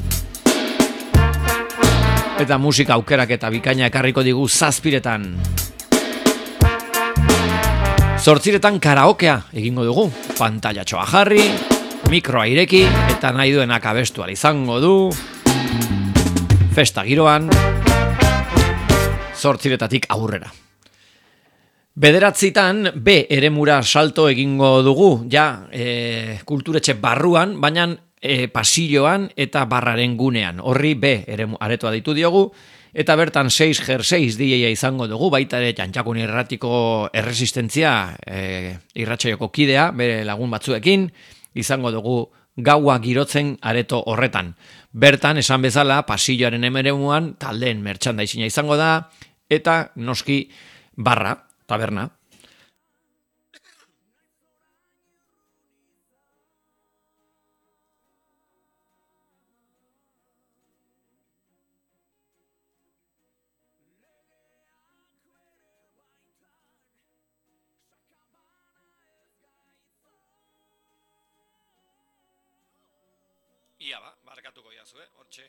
S1: Eta musika aukerak eta bikaina ekarriko digu 7. 8 karaokea egingo dugu. Pantailatxoa jarri, mikroa ireki eta nahi duenak abestu izango du. Festa giroan, 8 aurrera. 9 B eremura salto egingo dugu, ja kulturetxe barruan, baina pasilloan eta barraren gunean. Horri B eremu aretoa ditu diogu, eta bertan 6x6 DJ izango dugu, baita ere Jantjakun irratiko erresistentzia irratsaioko kidea, bere lagun batzuekin, izango dugu gaua girotzen areto horretan. Bertan, esan bezala, pasilloaren emeremuan taldeen merchandising izango da, eta noski barra, taberna. Ia ba, barkatuko jazue, hortxe...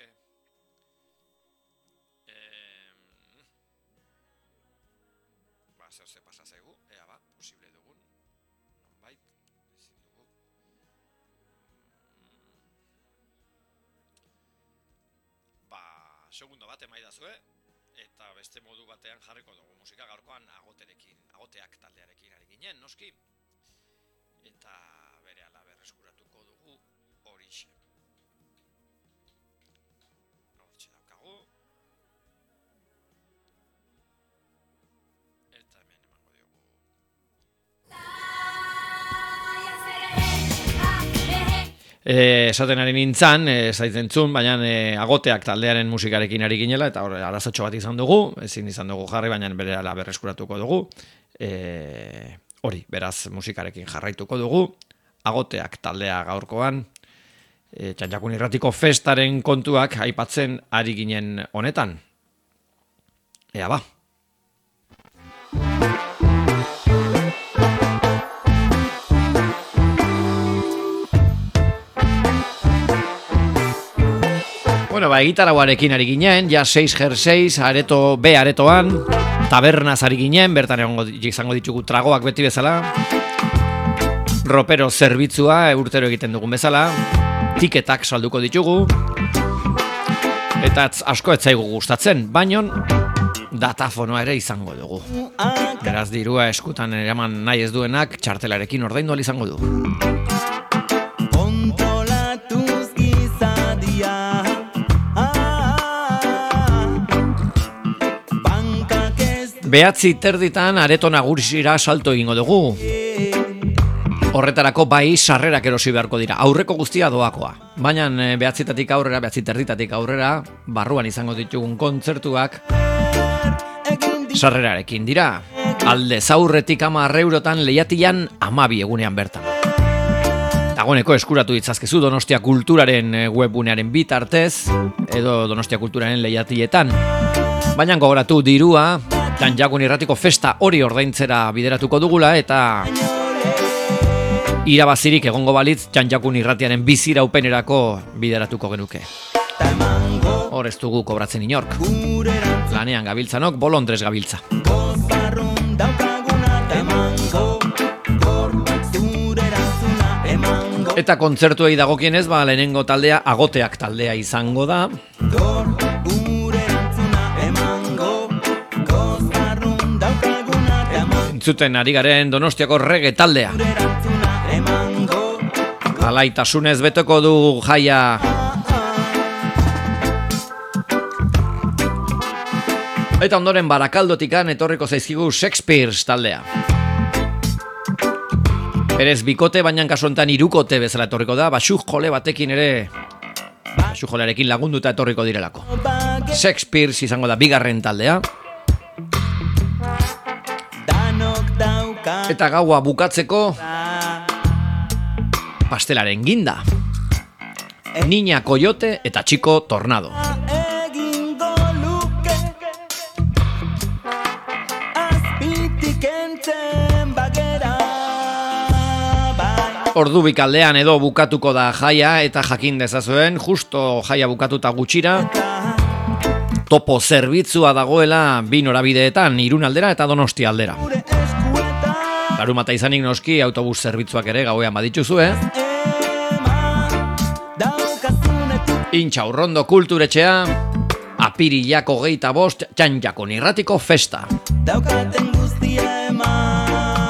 S1: Zer pasa zaigu, ea ba, posible dugun, nonbait, ezin dugu. Segundo bat emaidazue, eta beste modu batean jarriko dugu musika gaurkoan agoteak taldearekin ari ginen, noski. Eta berehala berreskuratuko dugu horixe. Hortxe daukagu. Eta hemen emango diogu. Esaten ari nintzan, zaizentzun, baina agoteak taldearen musikarekin ari ginela, eta arazotxo bat izan dugu, ezin izan dugu jarri, baina berehala berreskuratuko dugu. Hori, beraz musikarekin jarraituko dugu, agoteak taldea gaurkoan, Jantjakun irratiko festaren kontuak aipatzen ari ginen honetan. Ea ba. Bueno, egitarauarekin ari ginen, ja 6x6 areto B aretoan, tabernaz ari ginen, bertan izango ditugu tragoak beti bezala, ropero zerbitzua urtero egiten dugun bezala, tiketak salduko ditugu, eta asko ez zaigu gustatzen, baino datafonoa ere izango dugu. Beraz dirua eskutan eraman nahi ez duenak, txartelarekin ordaindu ahal izango du. Behatzi terditan areto nagusira salto egingo dugu. Horretarako bai sarrerak erosi beharko dira. Aurreko guztia doakoa. Baina behatzi terditatik aurrera, barruan izango ditugun kontzertuak sarrerarekin dira. Alde zaurretik 10 eurotan lehiatian 12 egunean bertan. Dagoeneko eskuratu ditzazkezu Donostia Kulturaren webgunearen bitartez, edo Donostia Kulturaren lehiatietan. Baina gogoratu dirua Janjakun irratiko festa hori ordaintzera bideratuko dugula eta irabazirik egongo balitz Janjakun irratiaren biziraupenerako bideratuko genuke. Hor ez dugu kobratzen inork. Lanean gabiltzanok, bolondrez gabiltza. Eta kontzertuei dagokienez, lehenengo taldea Agoteak taldea izango da. Entzuten ari garen Donostiako reggae taldea. Alaitasunez beteko du jaia. Eta ondoren Barakaldotikan etorriko zaizkigu Shakespeare taldea. Berez bikote, baina kasu honetan hirukote bezala etorriko da, basujole batekin ere, basujolearekin lagunduta etorriko direlako. Shakespeare izango da bigarren taldea. Eta gaua bukatzeko pastelaren ginda. Niña Coyote eta Chico Tornado. Ordu bikaldean edo bukatuko da jaia eta jakin dezazuen, justo jaia bukatuta gutxira. Topo zerbitzua dagoela bi norabideetan, Irun aldera eta Donostia aldera. Larumata izanik noski autobus zerbitzuak ere gauean badituzue. Intxaurrondo kulturetxea, apirilak 25, Janjakun irratiko festa. Daukaten guztia eman.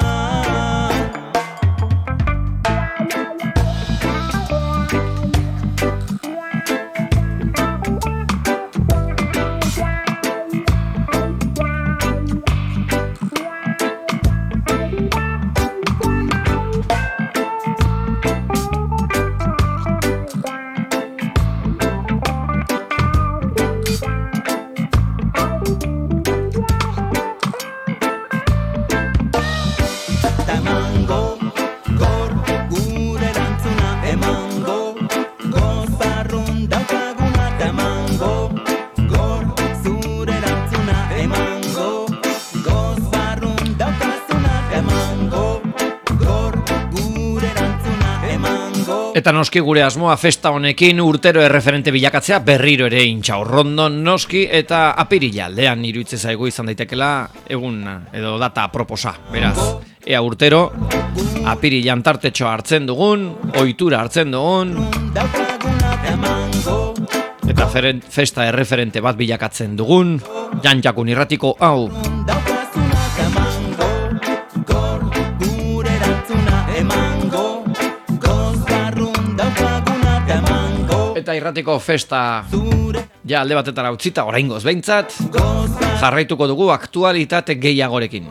S1: Eta noski gure asmoa festa honekin urtero erreferente bilakatzea, berriro ere Intxaurrondon noski, eta apirila aldean iruditzen zaigu izan daitekela egun edo data proposa. Beraz, ea urtero apirilan tartetxoa hartzen dugun, ohitura hartzen dugun, eta festa erreferente bat bilakatzen dugun, Janjakun irratiko hau. Eta irratiko festa ja alde batetara utzita oraingoz behintzat, jarraituko dugu aktualitate gehiagorekin.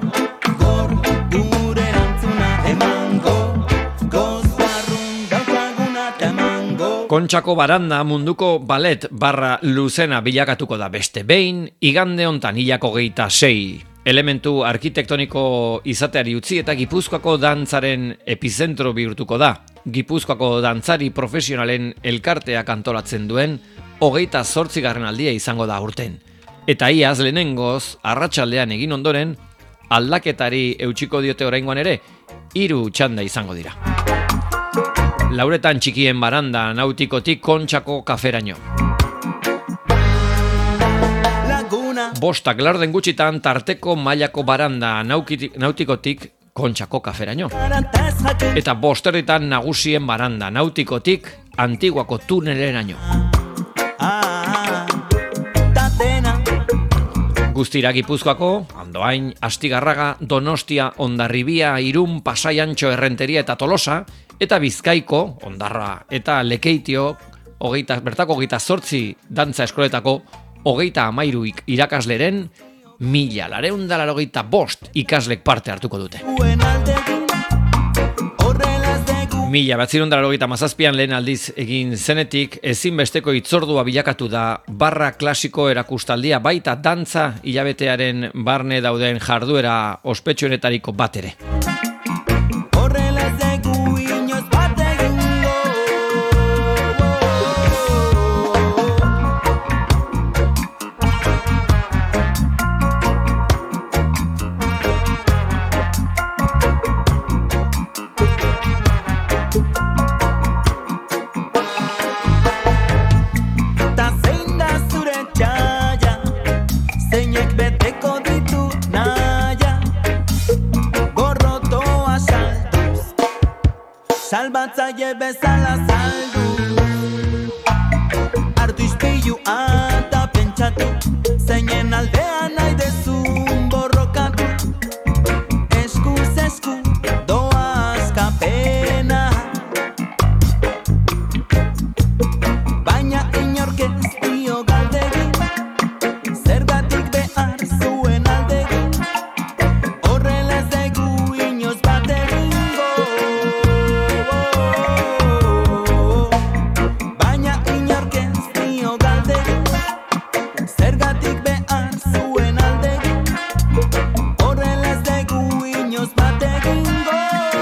S1: Kontxako baranda munduko balet barra luzena bilakatuko da beste behin, igande hontan 26. Elementu arkitektoniko izateari utzi eta Gipuzkoako dantzaren epizentro bihurtuko da. Gipuzkoako dantzari profesionalen elkarteak antolatzen duen 28. aldia izango da urten. Eta iaz lehenengoz, arratsaldean egin ondoren, aldaketari eutxiko diote oraingoan ere, 3 txanda izango dira. Lauretan txikien baranda nautikotik Kontxako kaferaino. Bostak larden gutxitan tarteko mailako baranda nautikotik Kontxako kaferaino. Eta bosterritan nagusien baranda nautikotik Antiguako tuneleraino. Guztira Gipuzkoako, Andoain, Astigarraga, Donostia, Hondarribia, Irun, Pasai Antxo, Errenteria eta Tolosa, eta Bizkaiko, Hondarra eta Lekeitio, bertako 28 dantza eskoletako 33 irakasleren 1.985 ikaslek parte hartuko dute. 1987an lehen aldiz egin zenetik ezinbesteko hitzordua bilakatu da barra klasiko erakustaldia, baita dantza hilabetearen barne dauden jarduera ospetsuenetariko bat ere.
S2: galtzaile bezala saldu. Hartu ispilua eta pentsatu, zeinen aldean nahi dezun borrokatu. Eskuz esku doaz kapena, baina inork ez dio galdegin, zergatik behar zuen aldegin. Horrela ez dugu inoz bat egingo, baina inork ez dio galdegin, zergatik behar zuen aldegin. Horrela ez dugu inoz bat egingo.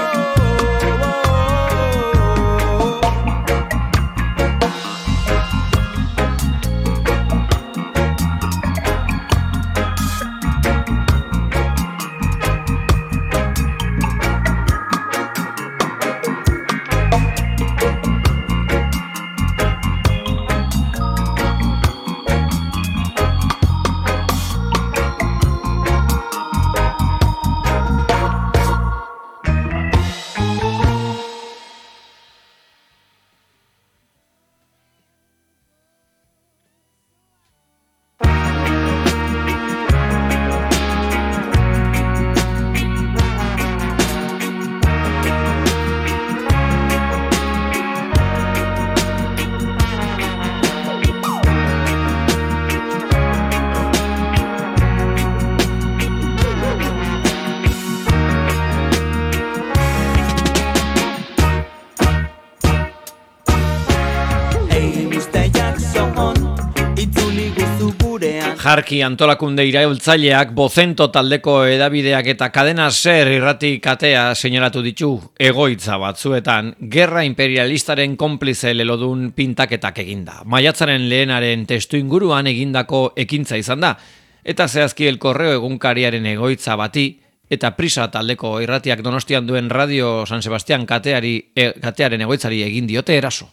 S1: Jarki antolakunde iraultzaileak Bozento taldeko edabideak eta Kadena Ser irrati katea seinalatu ditu egoitza batzuetan gerra imperialistaren konplize lelodun pintaketak eginda. Maiatzaren lehenaren testu inguruan egindako ekintza izan da, eta zehazki El Correo egunkariaren egoitza bati eta Prisa taldeko irratiak Donostian duen Radio San Sebastián katearen egoitzari egin diote eraso.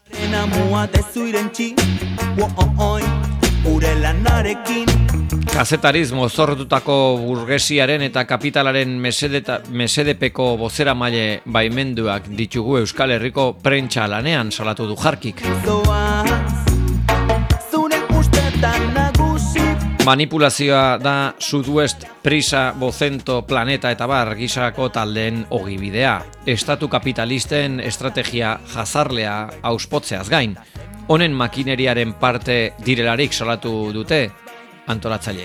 S1: Kazetariz mozorrotutako burgesiaren eta kapitalaren mesedepeko bozeramaile baimenduak ditugu Euskal Herriko prentsa lanean salatu du Jarkik. Manipulazioa da Sudwest, Prisa, Bozento, Planeta eta bar gisako taldeen ogibidea. Estatu kapitalisten estrategia jazarlea auspotzeaz gain. Honen makineriaren parte direlarik salatu dute antolatzaileek.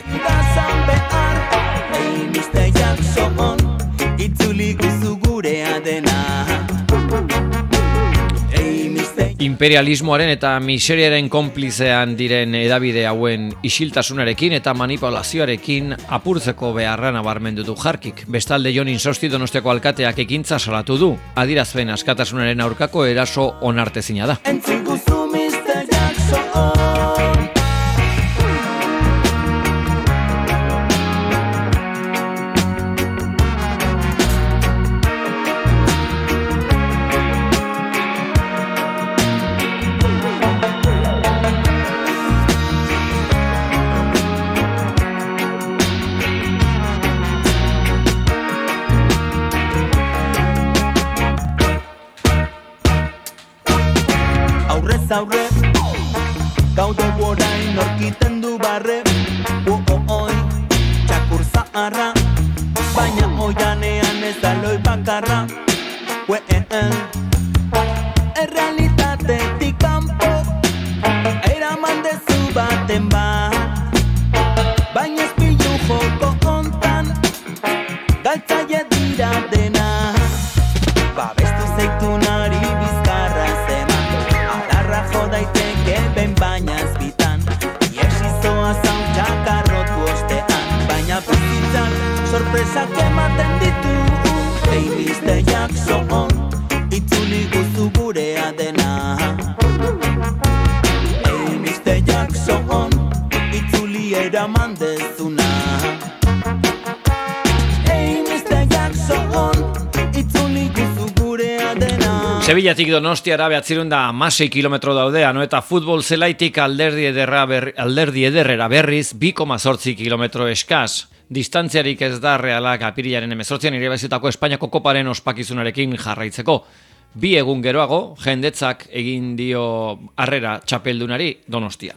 S1: Imperialismoaren eta miseriaren konplizean diren edabide hauen isiltasunarekin eta manipulazioarekin apurtzeko beharra nabarmendu du Jarkik. Bestalde Jon Insosti Donostiako alkateak ekintza salatu du. Adierazpen askatasunaren aurkako eraso onartezina da.
S2: Aurre, gaude orain orkiten du barre, oi, txakur zaharra, baina oianean ez da loi bakarra, errealitatetik kanpo, eraman dezu baten bat, baina ez pilu joko hontan, galtzaile dira dena, babestu zeitunari bizkarra zema. Daiteke ben baina azbitan, iesizoa zauntxak arrotu ostean, baina bizitzan sorpresak ematen ditu. Mr. Jackson, itzuli guzu gurea dena. Mr. Jackson, itzuli eraman dezuna. Mr. Jackson, itzuli guzu gurea dena.
S1: Sevillatik Donostiara 916 kilometro daude, eta futbol zelaitik alderdi ederrera berriz 2,8 kilometro eskaz. Distantziarik ez da Realak apirilaren 18an irabazietako Espainiako koparen ospakizunarekin jarraitzeko. Bi egun geroago, jendetzak egin dio harrera txapeldunari Donostian.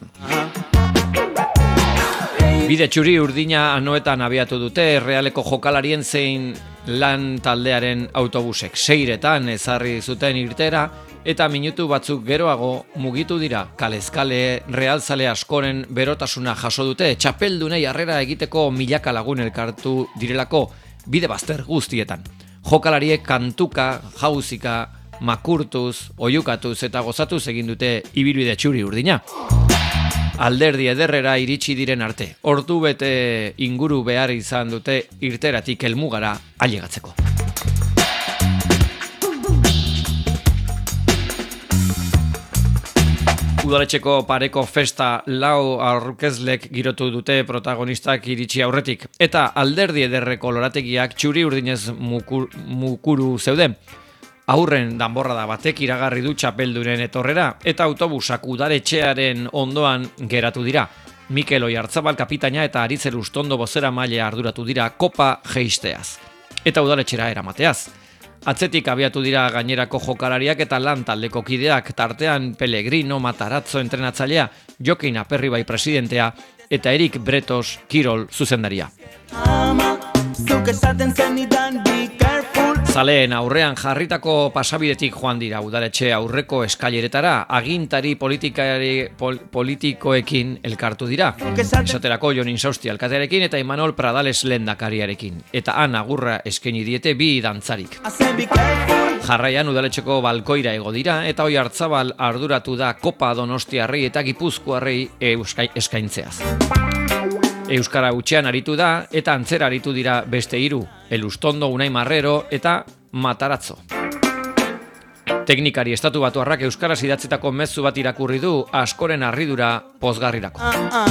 S1: Bide txuri urdina anoetan abiatu dute Realeko jokalarien zein lan taldearen autobusek. 6etan ezarri zuten irtera eta minutu batzuk geroago mugitu dira. Kalezkale realzale askoren berotasuna jaso dute txapeldunei harrera egiteko milaka lagun elkartu direlako bide bazter guztietan. Jokalariek kantuka, jauzika, makurtuz, oiukatuz eta gozatuz egin dute ibilbide txuri urdina. Alderdi ederrera iritsi diren arte. Ordu bete inguru behar izan dute irteratik helmugara ailegatzeko. Udaletxeko pareko festa 4 aurkezlek girotu dute protagonistak iritsi aurretik. Eta alderdi ederreko lorategiak txuri urdinez mukuru zeuden. Aurren danborrada batek iragarri du txapeldunen etorrera eta autobusak udaletxearen ondoan geratu dira. Mikel Oiartzabal kapitaina eta Aritz Elustondo bozeramailea arduratu dira kopa jeisteaz eta udaletxera eramateaz. Atzetik abiatu dira gainerako jokalariak eta lan taldeko kideak, tartean Pellegrino Matarazzo entrenatzailea, Jokin Aperribai presidentea eta Erik Bretos Kirol zuzendaria. Zaleen aurrean jarritako pasabidetik joan dira udaletxe aurreko eskaileretara, agintari politikoekin elkartu dira. Esaterako Jon Insausti alkatearekin eta Imanol Pradales lehendakariarekin. Eta han agurra eskaini diete bi dantzarik. Jarraian udaletxeko balkoira ego dira eta Oiartzabal arduratu da Kopa Donostiarrei eta Gipuzkoarrei eskaintzeaz. Euskara hutsean aritu da eta antzera aritu dira beste 3, Elustondo, Unai Marrero eta Matarazzo. Teknikari estatu batuarrak euskaraz idatzetako mezu bat irakurri du askoren harridura pozgarrirako.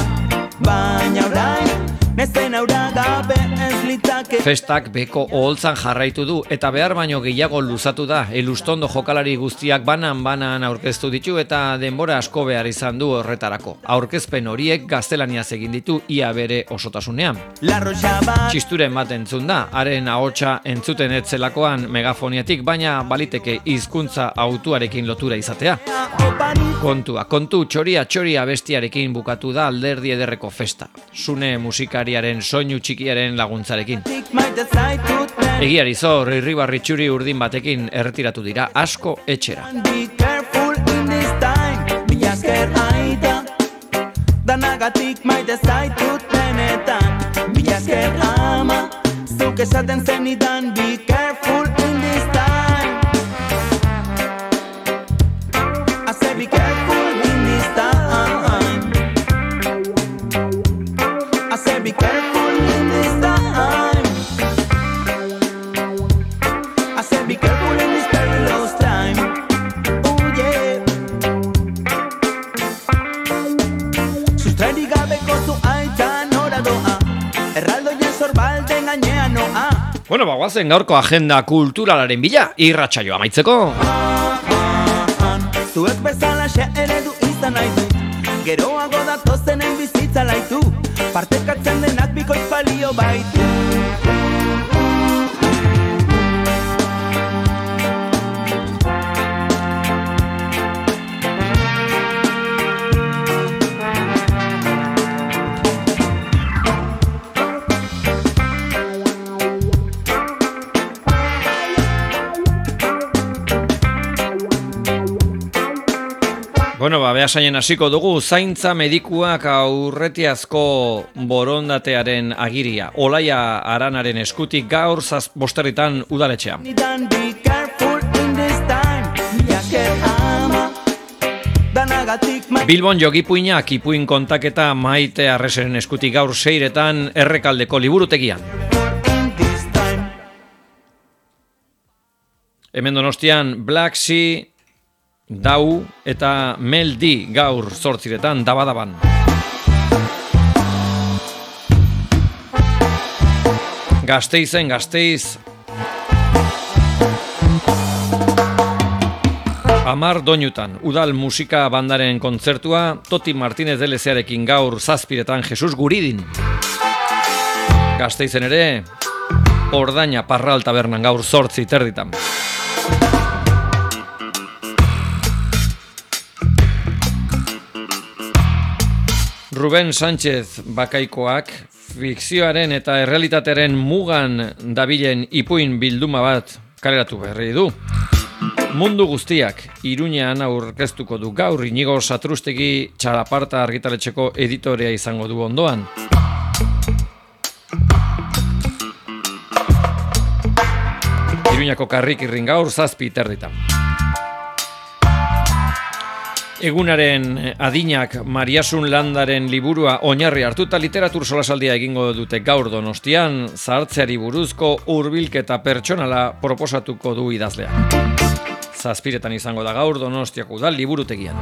S1: Festak beko oholtzan jarraitu du eta behar baino gehiago luzatu da. Elustondo jokalari guztiak banan aurkeztu ditu eta denbora asko behar izan du horretarako. Aurkezpen horiek gaztelaniaz egin ditu ia bere osotasunean. Txisturen bat entzun da, haren ahotsa entzuten etzelakoan megafoniatik, baina baliteke hizkuntza autuarekin lotura izatea. Kontu txoria bestiarekin bukatu da alderdi ederreko festa. Sune musikariaren soinu txikiaren laguntzarekin. Egiari zor, irribarri txuri urdin batekin erretiratu dira asko etxera. Danagatik maite zaitut benetan, mila esker ama, zuk esaten zenidan, be careful in this time. I say be careful in this time. I say be careful in this time. I say be careful in this perilous time. Oh yeah. Sustrairik gabeko zu aita nora doa, erraldoien zorbalden gainean noa. Bueno, bagoazen gaurko agenda kulturalaren bila, irratsaioa amaitzeko. Zuek bezala xe eredu izan nahi du, geroago datozenen bizitza laitu, partekatzen denak bikoitz balio baitu. Bueno, behasainen hasiko dugu, zaintza medikuak aurretiazko borondatearen agiria. Olaia Aranaren eskutik gaur 5:00 udaletxea. Bilbon jogipuinak ipuin kontaketa Maite Arreseren eskutik gaur 6:00 Errekaldeko liburutegian. Hemen Donostian Black Sea, Dau eta Mel D gaur 8:00 Dabadaban. Gasteiz. Amar Doinutan, udal musika bandaren kontzertua, Toti Martínez de Lezearekin gaur 7:00 Jesus Guridin. Gasteizen ere, Ordaina Parral tabernan gaur 8:30. Ruben Sánchez bakaikoak fikzioaren eta errealitatearen mugan dabilen ipuin bilduma bat kaleratu berri du. Mundu guztiak Iruñean aurkeztuko du gaur. Inigo Satrustegi Txalaparta argitaletxeko editorea izango du ondoan. Iruñako karrikirrin gaur 7:30. Egunaren adinak Mariasun Landaren liburua oinarri hartuta literatur solasaldia egingo dute gaur Donostian, zahartzeari buruzko hurbilketa pertsonala proposatuko du idazleak. 7:00 izango da gaur Donostiako udal liburutegian.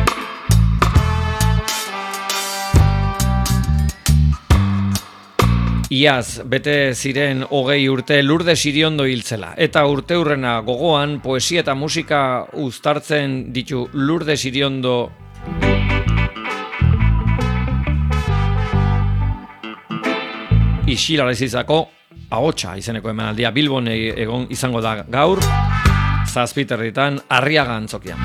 S1: Iaz, bete ziren 20 urte Lourdes Iriondo hiltzela. Eta urteurrena gogoan, poesia eta musika uztartzen ditu Lourdes Iriondo isilarazizako ahotsa izeneko emanaldia Bilbon egon izango da gaur, 7:30 Arriaga antzokian.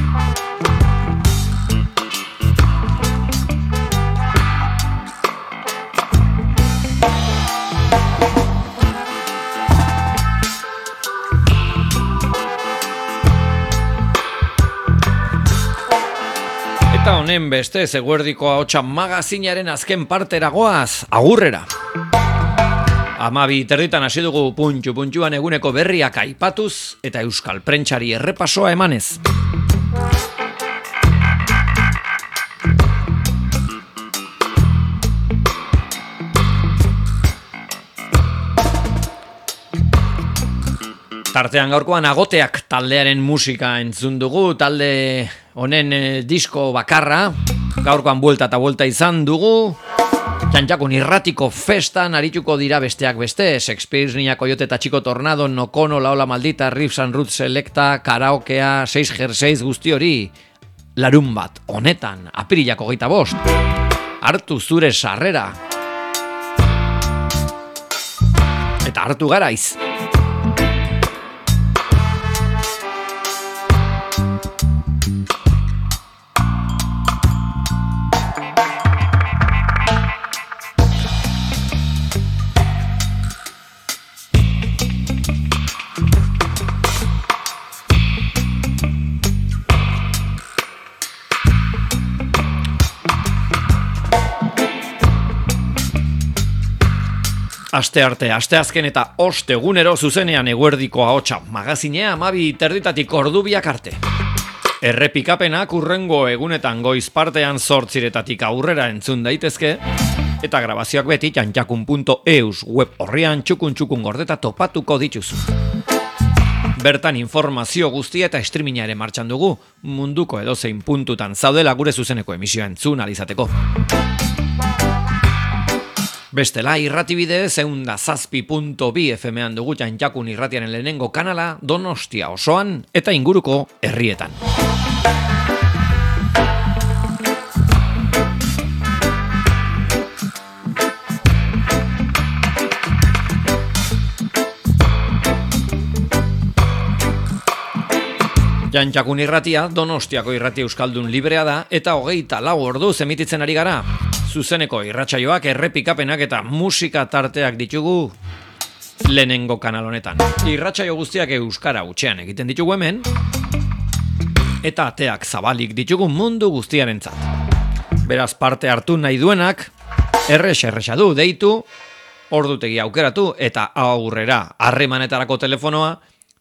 S1: Eta honen beste, Eguerdiko Ahotsa magazinaren azken partera goaz, agurrera. 12:30 hasi dugu puntxuan eguneko berriak aipatuz eta euskal prentsari errepasoa emanez. Tartean gaurkoan Agoteak taldearen musika entzun dugu, talde honen disko bakarra, gaurkoan buelta eta buelta izan dugu, Txantxakun irratiko festan arituko dira besteak beste, Shakespeare, Niña Coyote eta Chico Tornado, Nokono, La Ola Maldita, Riffs and Roots Selecta, Karaokea, 6x6 guzti hori, larun bat, honetan, apirilako 25, hartu zure sarrera, eta hartu garaiz. Asteazken eta ostegunero zuzenean Eguerdiko Ahotsa magazinea 12:30 ordubiak arte. Errepikapenak hurrengo egunetan goiz partean 8:00 aurrera entzun daitezke, eta grabazioak beti txantxakun.eus web horrian txukun gordeta topatuko dituzu. Bertan informazio guztia eta streaminga ere martxan dugu, munduko edozein puntutan zaudela gure zuzeneko emisioa entzun alizateko. Bestela, irratibide 107.2 FM-an dugu Txantxakun irratiaren lehenengo kanala Donostia osoan eta inguruko herrietan. Txantxakun irratia Donostiako irrati euskaldun librea da eta 24 orduz emititzen ari gara. Zuzeneko irratsaioak, errepikapenak eta musika tarteak ditugu lehenengo kanal honetan. Irratsaio guztiak euskara hutsean egiten ditugu hemen, eta ateak zabalik ditugu mundu guztiarentzat. Beraz parte hartu nahi duenak, erresa du, deitu, ordutegi aukeratu, eta aurrera harremanetarako telefonoa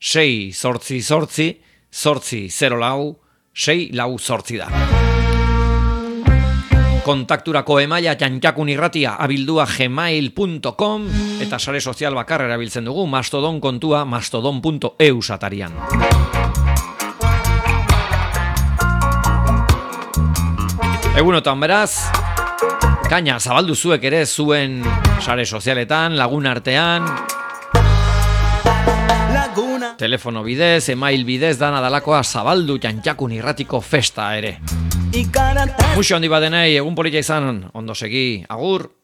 S1: 688-804-608 da. Kontakturako emaila txantxakunirratia@gmail.com eta sare sozial bakarra erabiltzen dugu Mastodon kontua mastodon.eus atarian. Egunotan beraz, kaina zabaldu zuek ere zuen sare sozialetan, lagun artean, telefono bidez, email bidez, dana dalakoa zabaldu Txantxakun irratiko festa ere. Muxo handi badenei, egun polita izan, ondo segi, agur!